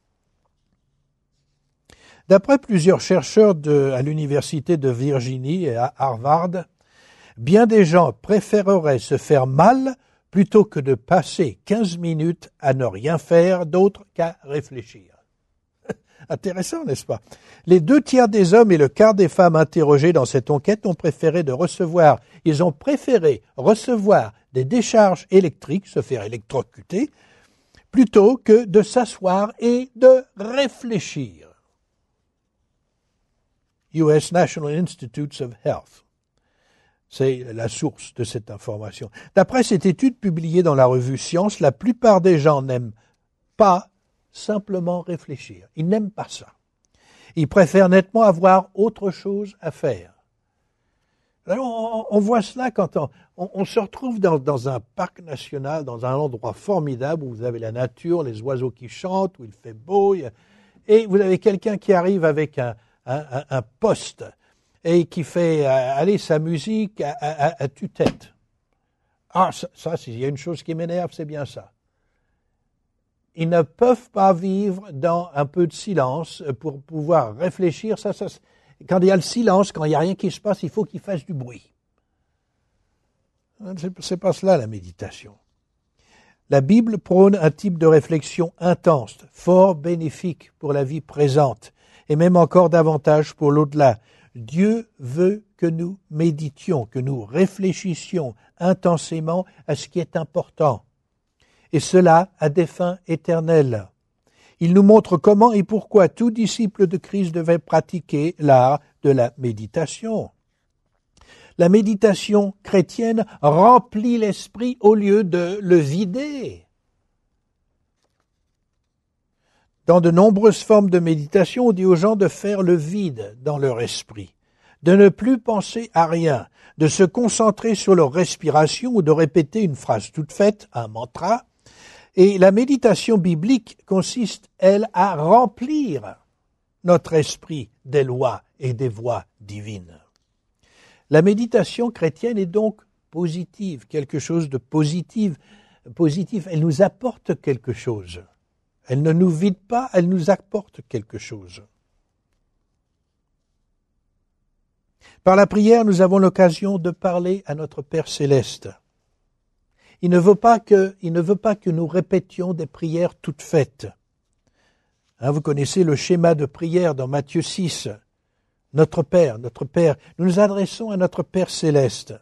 D'après plusieurs chercheurs à l'université de Virginie et à Harvard, bien des gens préféreraient se faire mal plutôt que de passer 15 minutes à ne rien faire d'autre qu'à réfléchir. Intéressant, n'est-ce pas? Les 2/3 des hommes et le quart des femmes interrogées dans cette enquête ont préféré recevoir des décharges électriques, se faire électrocuter, plutôt que de s'asseoir et de réfléchir. US National Institutes of Health. C'est la source de cette information. D'après cette étude publiée dans la revue Science, la plupart des gens n'aiment pas simplement réfléchir. Ils n'aiment pas ça. Ils préfèrent nettement avoir autre chose à faire. Alors, on voit cela quand on se retrouve dans un parc national, dans un endroit formidable où vous avez la nature, les oiseaux qui chantent, où il fait beau, et vous avez quelqu'un qui arrive avec un poste et qui fait aller sa musique à tue-tête. Ah, ça, s'il y a une chose qui m'énerve, c'est bien ça. Ils ne peuvent pas vivre dans un peu de silence pour pouvoir réfléchir. Quand il y a le silence, quand il n'y a rien qui se passe, il faut qu'ils fassent du bruit. C'est pas cela la méditation. La Bible prône un type de réflexion intense, fort bénéfique pour la vie présente, et même encore davantage pour l'au-delà. Dieu veut que nous méditions, que nous réfléchissions intensément à ce qui est important, et cela à des fins éternelles. Il nous montre comment et pourquoi tout disciple de Christ devait pratiquer l'art de la méditation. La méditation chrétienne remplit l'esprit au lieu de le vider. Dans de nombreuses formes de méditation, on dit aux gens de faire le vide dans leur esprit, de ne plus penser à rien, de se concentrer sur leur respiration ou de répéter une phrase toute faite, un mantra. Et la méditation biblique consiste, elle, à remplir notre esprit des lois et des voies divines. La méditation chrétienne est donc positive, quelque chose de positif. Elle nous apporte quelque chose. Elle ne nous vide pas, elle nous apporte quelque chose. Par la prière, nous avons l'occasion de parler à notre Père céleste. Il ne veut pas que nous répétions des prières toutes faites. Vous connaissez le schéma de prière dans Matthieu 6. Notre Père, nous nous adressons à notre Père céleste.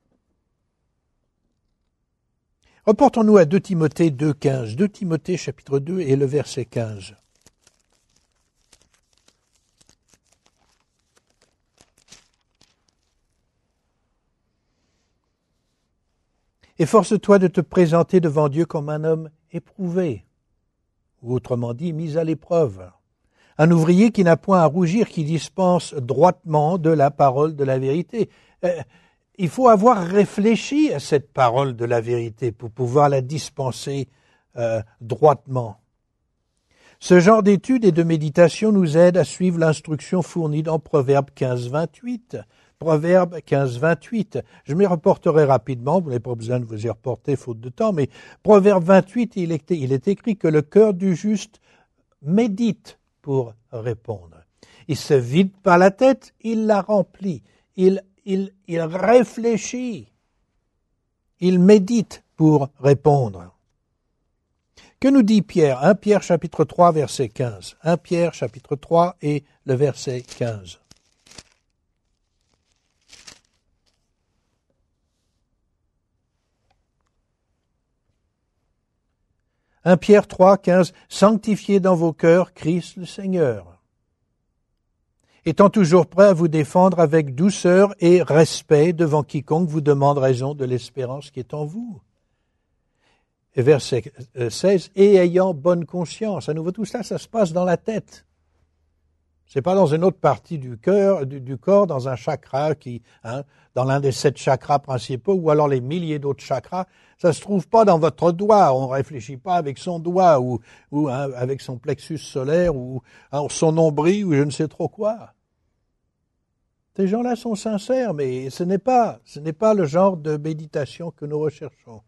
Reportons-nous à 2 Timothée 2,15. 2 Timothée chapitre 2 et le verset 15. Efforce-toi de te présenter devant Dieu comme un homme éprouvé, ou autrement dit, mis à l'épreuve. Un ouvrier qui n'a point à rougir, qui dispense droitement de la parole de la vérité. Il faut avoir réfléchi à cette parole de la vérité pour pouvoir la dispenser droitement. Ce genre d'études et de méditation nous aide à suivre l'instruction fournie dans Proverbe 15, 28. Proverbe 15, 28. Je m'y reporterai rapidement, vous n'avez pas besoin de vous y reporter faute de temps, mais Proverbe 28, il est écrit que le cœur du juste médite pour répondre. Il se vide pas la tête, il la remplit. Il réfléchit. Il médite pour répondre. Que nous dit Pierre? 1 Pierre chapitre 3 verset 15. 1 Pierre chapitre 3 et le verset 15. « 1 Pierre 3, 15. Sanctifiez dans vos cœurs Christ le Seigneur, étant toujours prêt à vous défendre avec douceur et respect devant quiconque vous demande raison de l'espérance qui est en vous. » Et verset 16. « Et ayant bonne conscience. » À nouveau, tout ça se passe dans la tête. C'est pas dans une autre partie du cœur, du corps, dans un chakra dans l'un des 7 chakras principaux, ou alors les milliers d'autres chakras. Ça se trouve pas dans votre doigt. On réfléchit pas avec son doigt ou avec son plexus solaire ou son nombril ou je ne sais trop quoi. Ces gens-là sont sincères, mais ce n'est pas le genre de méditation que nous recherchons.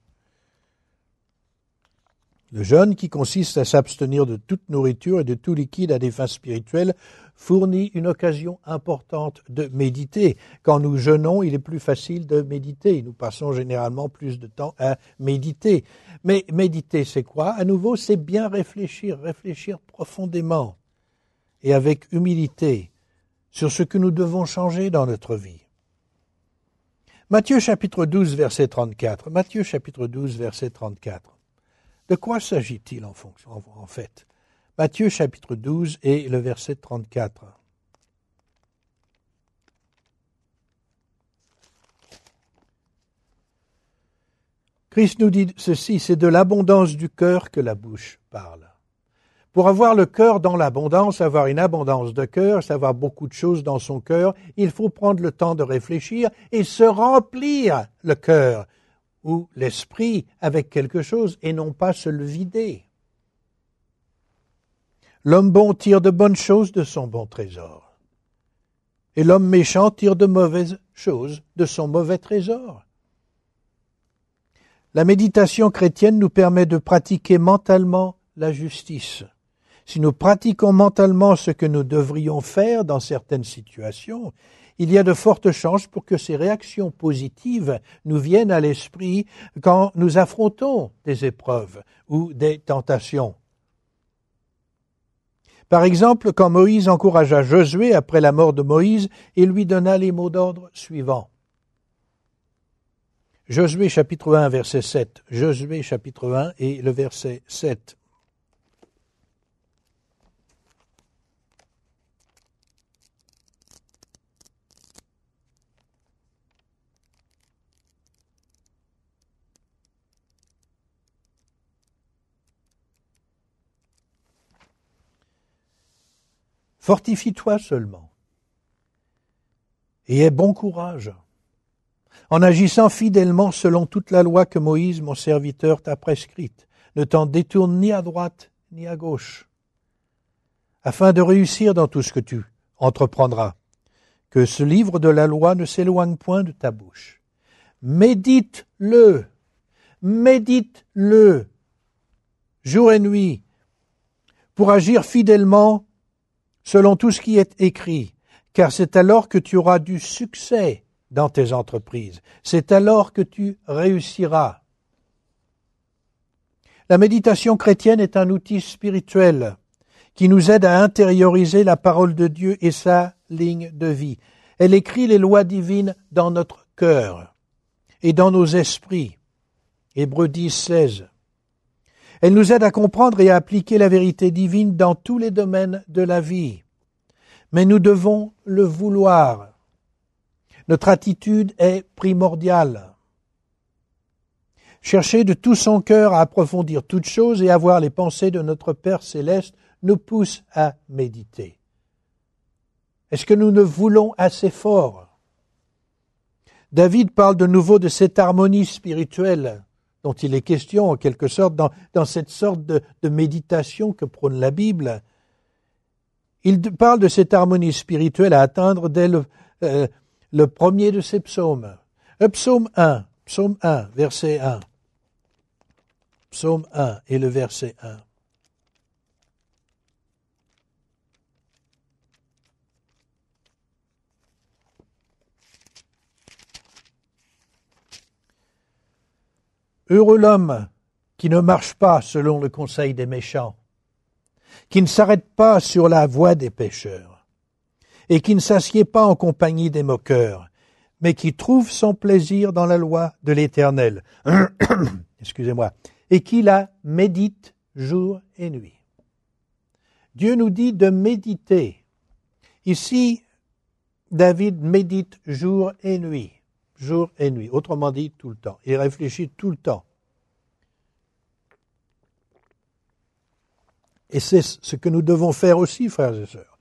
Le jeûne, qui consiste à s'abstenir de toute nourriture et de tout liquide à des fins spirituelles, fournit une occasion importante de méditer. Quand nous jeûnons, il est plus facile de méditer. Nous passons généralement plus de temps à méditer. Mais méditer, c'est quoi? À nouveau, c'est bien réfléchir profondément et avec humilité sur ce que nous devons changer dans notre vie. Matthieu chapitre 12, verset 34. Matthieu chapitre 12, verset 34. De quoi s'agit-il en fait? Matthieu chapitre 12 et le verset 34. Christ nous dit ceci, c'est de l'abondance du cœur que la bouche parle. Pour avoir le cœur dans l'abondance, avoir une abondance de cœur, savoir beaucoup de choses dans son cœur, il faut prendre le temps de réfléchir et se remplir le cœur ou l'esprit avec quelque chose et non pas se le vider. L'homme bon tire de bonnes choses de son bon trésor. Et l'homme méchant tire de mauvaises choses de son mauvais trésor. La méditation chrétienne nous permet de pratiquer mentalement la justice. Si nous pratiquons mentalement ce que nous devrions faire dans certaines situations, il y a de fortes chances pour que ces réactions positives nous viennent à l'esprit quand nous affrontons des épreuves ou des tentations. Par exemple, quand Moïse encouragea Josué après la mort de Moïse, il lui donna les mots d'ordre suivants. Josué chapitre 1, verset 7. Josué chapitre 1 et le verset 7. Fortifie-toi seulement et aie bon courage, en agissant fidèlement selon toute la loi que Moïse, mon serviteur, t'a prescrite. Ne t'en détourne ni à droite ni à gauche, afin de réussir dans tout ce que tu entreprendras. Que ce livre de la loi ne s'éloigne point de ta bouche. Médite-le, jour et nuit, pour agir fidèlement selon tout ce qui est écrit, car c'est alors que tu auras du succès dans tes entreprises. C'est alors que tu réussiras. La méditation chrétienne est un outil spirituel qui nous aide à intérioriser la parole de Dieu et sa ligne de vie. Elle écrit les lois divines dans notre cœur et dans nos esprits. Hébreux 10, 16. Elle nous aide à comprendre et à appliquer la vérité divine dans tous les domaines de la vie. Mais nous devons le vouloir. Notre attitude est primordiale. Chercher de tout son cœur à approfondir toutes choses et à voir les pensées de notre Père céleste nous pousse à méditer. Est-ce que nous ne voulons assez fort? David parle de nouveau de cette harmonie spirituelle dont il est question en quelque sorte dans cette sorte de méditation que prône la Bible. Il parle de cette harmonie spirituelle à atteindre dès le premier de ces psaumes. Psaume 1, verset 1. Psaume 1 et le verset 1. Heureux l'homme qui ne marche pas selon le conseil des méchants, qui ne s'arrête pas sur la voie des pécheurs, et qui ne s'assied pas en compagnie des moqueurs, mais qui trouve son plaisir dans la loi de l'Éternel. Excusez-moi. Et qui la médite jour et nuit. Dieu nous dit de méditer. Ici, David médite jour et nuit. Jour et nuit. Autrement dit, tout le temps. Il réfléchit tout le temps. Et c'est ce que nous devons faire aussi, frères et sœurs.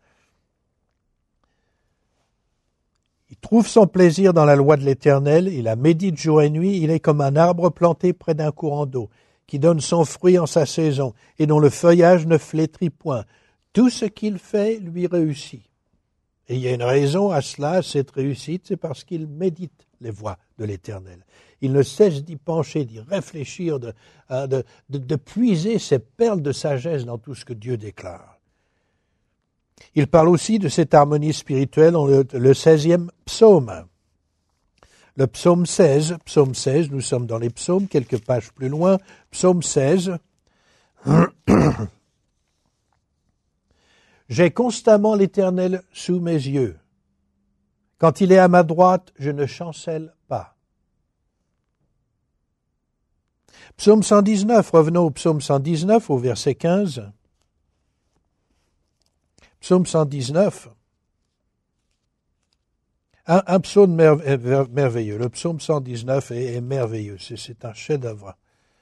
Il trouve son plaisir dans la loi de l'Éternel, il la médite jour et nuit, il est comme un arbre planté près d'un courant d'eau, qui donne son fruit en sa saison, et dont le feuillage ne flétrit point. Tout ce qu'il fait lui réussit. Et il y a une raison à cela, à cette réussite, c'est parce qu'il médite les voies de l'Éternel. Il ne cesse d'y pencher, d'y réfléchir, de puiser ces perles de sagesse dans tout ce que Dieu déclare. Il parle aussi de cette harmonie spirituelle dans le 16e psaume. Le psaume 16, nous sommes dans les psaumes, quelques pages plus loin, psaume 16. J'ai constamment l'Éternel sous mes yeux. Quand il est à ma droite, je ne chancelle pas. Psaume 119, revenons au psaume 119, au verset 15. Psaume 119, un psaume merveilleux. Le psaume 119 est merveilleux, c'est un chef-d'œuvre.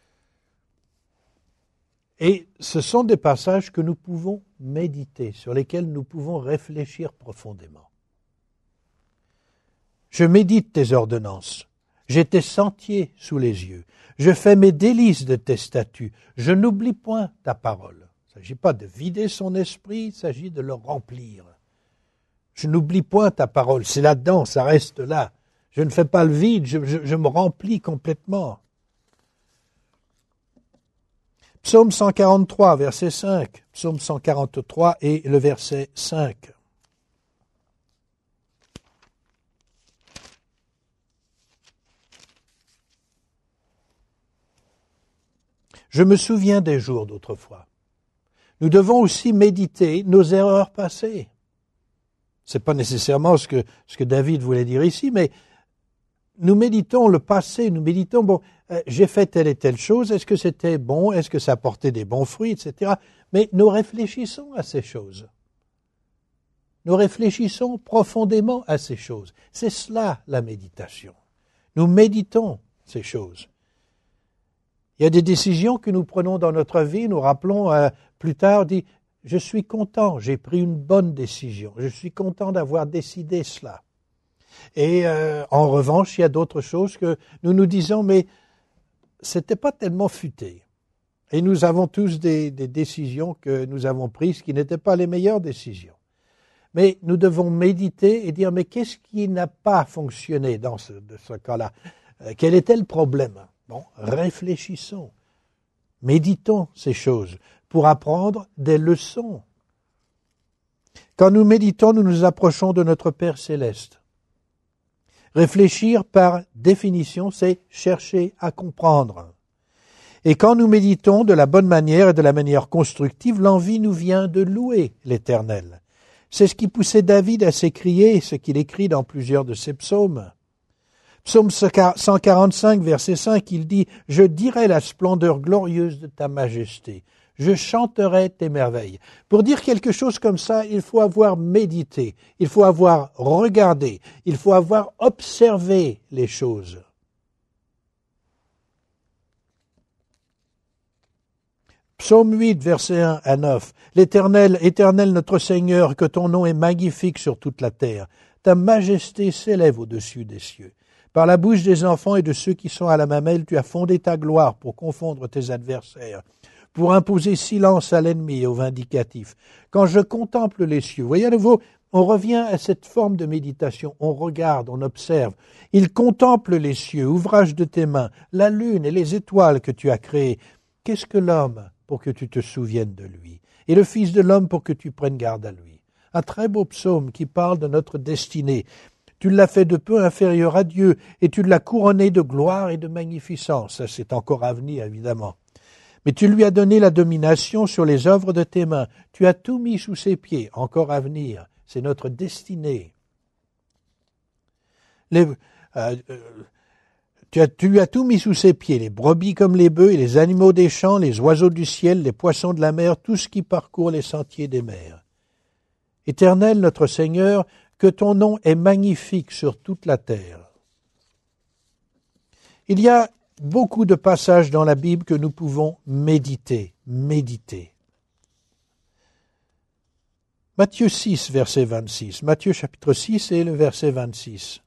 Et ce sont des passages que nous pouvons méditer, sur lesquels nous pouvons réfléchir profondément. Je médite tes ordonnances, j'ai tes sentiers sous les yeux, je fais mes délices de tes statuts, je n'oublie point ta parole. Il ne s'agit pas de vider son esprit, il s'agit de le remplir. Je n'oublie point ta parole. C'est là-dedans, ça reste là. Je ne fais pas le vide, je me remplis complètement. Psaume 143, verset 5. Psaume 143 et le verset 5. Je me souviens des jours d'autrefois. Nous devons aussi méditer nos erreurs passées. C'est pas nécessairement ce que David voulait dire ici, mais nous méditons le passé, nous méditons, j'ai fait telle et telle chose, est-ce que c'était bon, est-ce que ça portait des bons fruits, etc. Mais nous réfléchissons à ces choses. Nous réfléchissons profondément à ces choses. C'est cela la méditation. Nous méditons ces choses. Il y a des décisions que nous prenons dans notre vie, nous rappelons plus tard, dit, je suis content, j'ai pris une bonne décision, je suis content d'avoir décidé cela. Et en revanche, il y a d'autres choses que nous nous disons, mais c'était pas tellement futé. Et nous avons tous des décisions que nous avons prises qui n'étaient pas les meilleures décisions. Mais nous devons méditer et dire, mais qu'est-ce qui n'a pas fonctionné dans ce cas-là? Quel était le problème? Bon, réfléchissons, méditons ces choses pour apprendre des leçons. Quand nous méditons, nous nous approchons de notre Père céleste. Réfléchir, par définition, c'est chercher à comprendre. Et quand nous méditons de la bonne manière et de la manière constructive, l'envie nous vient de louer l'Éternel. C'est ce qui poussait David à s'écrier, ce qu'il écrit dans plusieurs de ses psaumes. Psaume 145, verset 5, il dit « Je dirai la splendeur glorieuse de ta majesté. Je chanterai tes merveilles. » Pour dire quelque chose comme ça, il faut avoir médité, il faut avoir regardé, il faut avoir observé les choses. Psaume 8, verset 1 à 9. « L'Éternel, Éternel notre Seigneur, que ton nom est magnifique sur toute la terre. Ta majesté s'élève au-dessus des cieux. Par la bouche des enfants et de ceux qui sont à la mamelle, tu as fondé ta gloire pour confondre tes adversaires, pour imposer silence à l'ennemi et au vindicatif. Quand je contemple les cieux, voyez à nouveau, on revient à cette forme de méditation, on regarde, on observe. Il contemple les cieux, ouvrage de tes mains, la lune et les étoiles que tu as créées. Qu'est-ce que l'homme pour que tu te souviennes de lui, et le Fils de l'homme pour que tu prennes garde à lui? Un très beau psaume qui parle de notre destinée. Tu l'as fait de peu inférieur à Dieu, et tu l'as couronné de gloire et de magnificence. Ça, c'est encore à venir, évidemment. Mais tu lui as donné la domination sur les œuvres de tes mains. Tu as tout mis sous ses pieds, encore à venir. C'est notre destinée. Tu lui as tout mis sous ses pieds, les brebis comme les bœufs, et les animaux des champs, les oiseaux du ciel, les poissons de la mer, tout ce qui parcourt les sentiers des mers. Éternel, notre Seigneur, que ton nom est magnifique sur toute la terre. Il y a beaucoup de passages dans la Bible que nous pouvons méditer. Matthieu 6, verset 26. Matthieu chapitre 6 et le verset 26.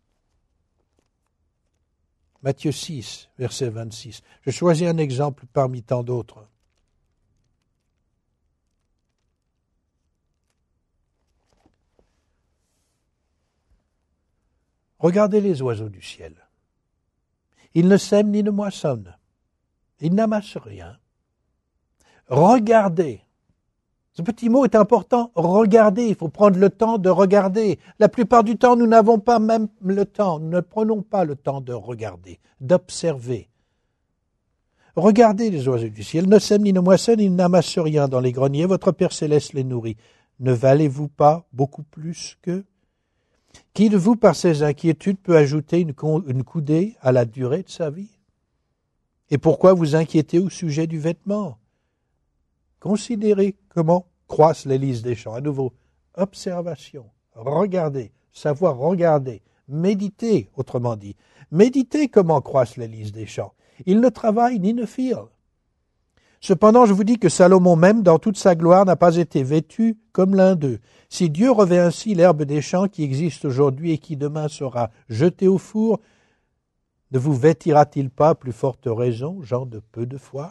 Matthieu 6, verset 26. Je choisis un exemple parmi tant d'autres. Regardez les oiseaux du ciel. Ils ne sèment ni ne moissonnent. Ils n'amassent rien. Regardez. Ce petit mot est important. Regardez. Il faut prendre le temps de regarder. La plupart du temps, nous n'avons pas même le temps. Nous ne prenons pas le temps de regarder, d'observer. Regardez les oiseaux du ciel. Ils ne sèment ni ne moissonnent. Ils n'amassent rien dans les greniers. Votre Père céleste les nourrit. Ne valez-vous pas beaucoup plus qu'eux? Qui de vous, par ses inquiétudes, peut ajouter une coudée à la durée de sa vie? Et pourquoi vous inquiétez au sujet du vêtement? Considérez comment croissent les lys des champs. À nouveau, observation, regardez, savoir regarder, méditer, autrement dit. Méditez comment croissent les lys des champs. Ils ne travaillent ni ne filent. Cependant, je vous dis que Salomon même, dans toute sa gloire, n'a pas été vêtu comme l'un d'eux. Si Dieu revêt ainsi l'herbe des champs qui existe aujourd'hui et qui demain sera jetée au four, ne vous vêtira-t-il pas plus forte raison, gens de peu de foi?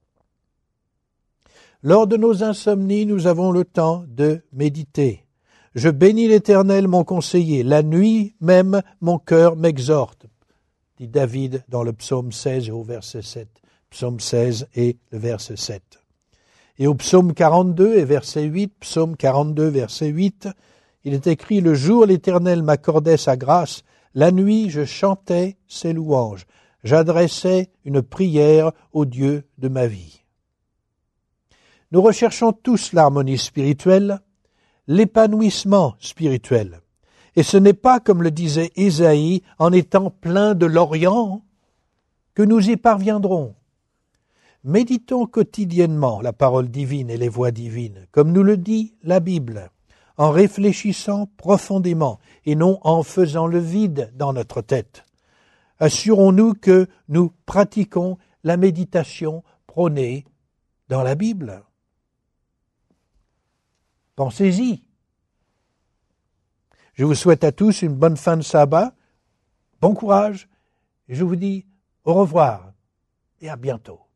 Lors de nos insomnies, nous avons le temps de méditer. Je bénis l'Éternel, mon conseiller. La nuit même, mon cœur m'exhorte, dit David dans le psaume 16 et au verset 7. Psaume 16 et le verset 7. Et au psaume 42 et verset 8, psaume 42, verset 8, il est écrit « Le jour, l'Éternel m'accordait sa grâce. La nuit, je chantais ses louanges. J'adressais une prière au Dieu de ma vie. » Nous recherchons tous l'harmonie spirituelle, l'épanouissement spirituel. Et ce n'est pas, comme le disait Ésaïe, en étant plein de l'Orient que nous y parviendrons. Méditons quotidiennement la parole divine et les voies divines, comme nous le dit la Bible, en réfléchissant profondément et non en faisant le vide dans notre tête. Assurons-nous que nous pratiquons la méditation prônée dans la Bible. Pensez-y. Je vous souhaite à tous une bonne fin de sabbat, bon courage, et je vous dis au revoir et à bientôt.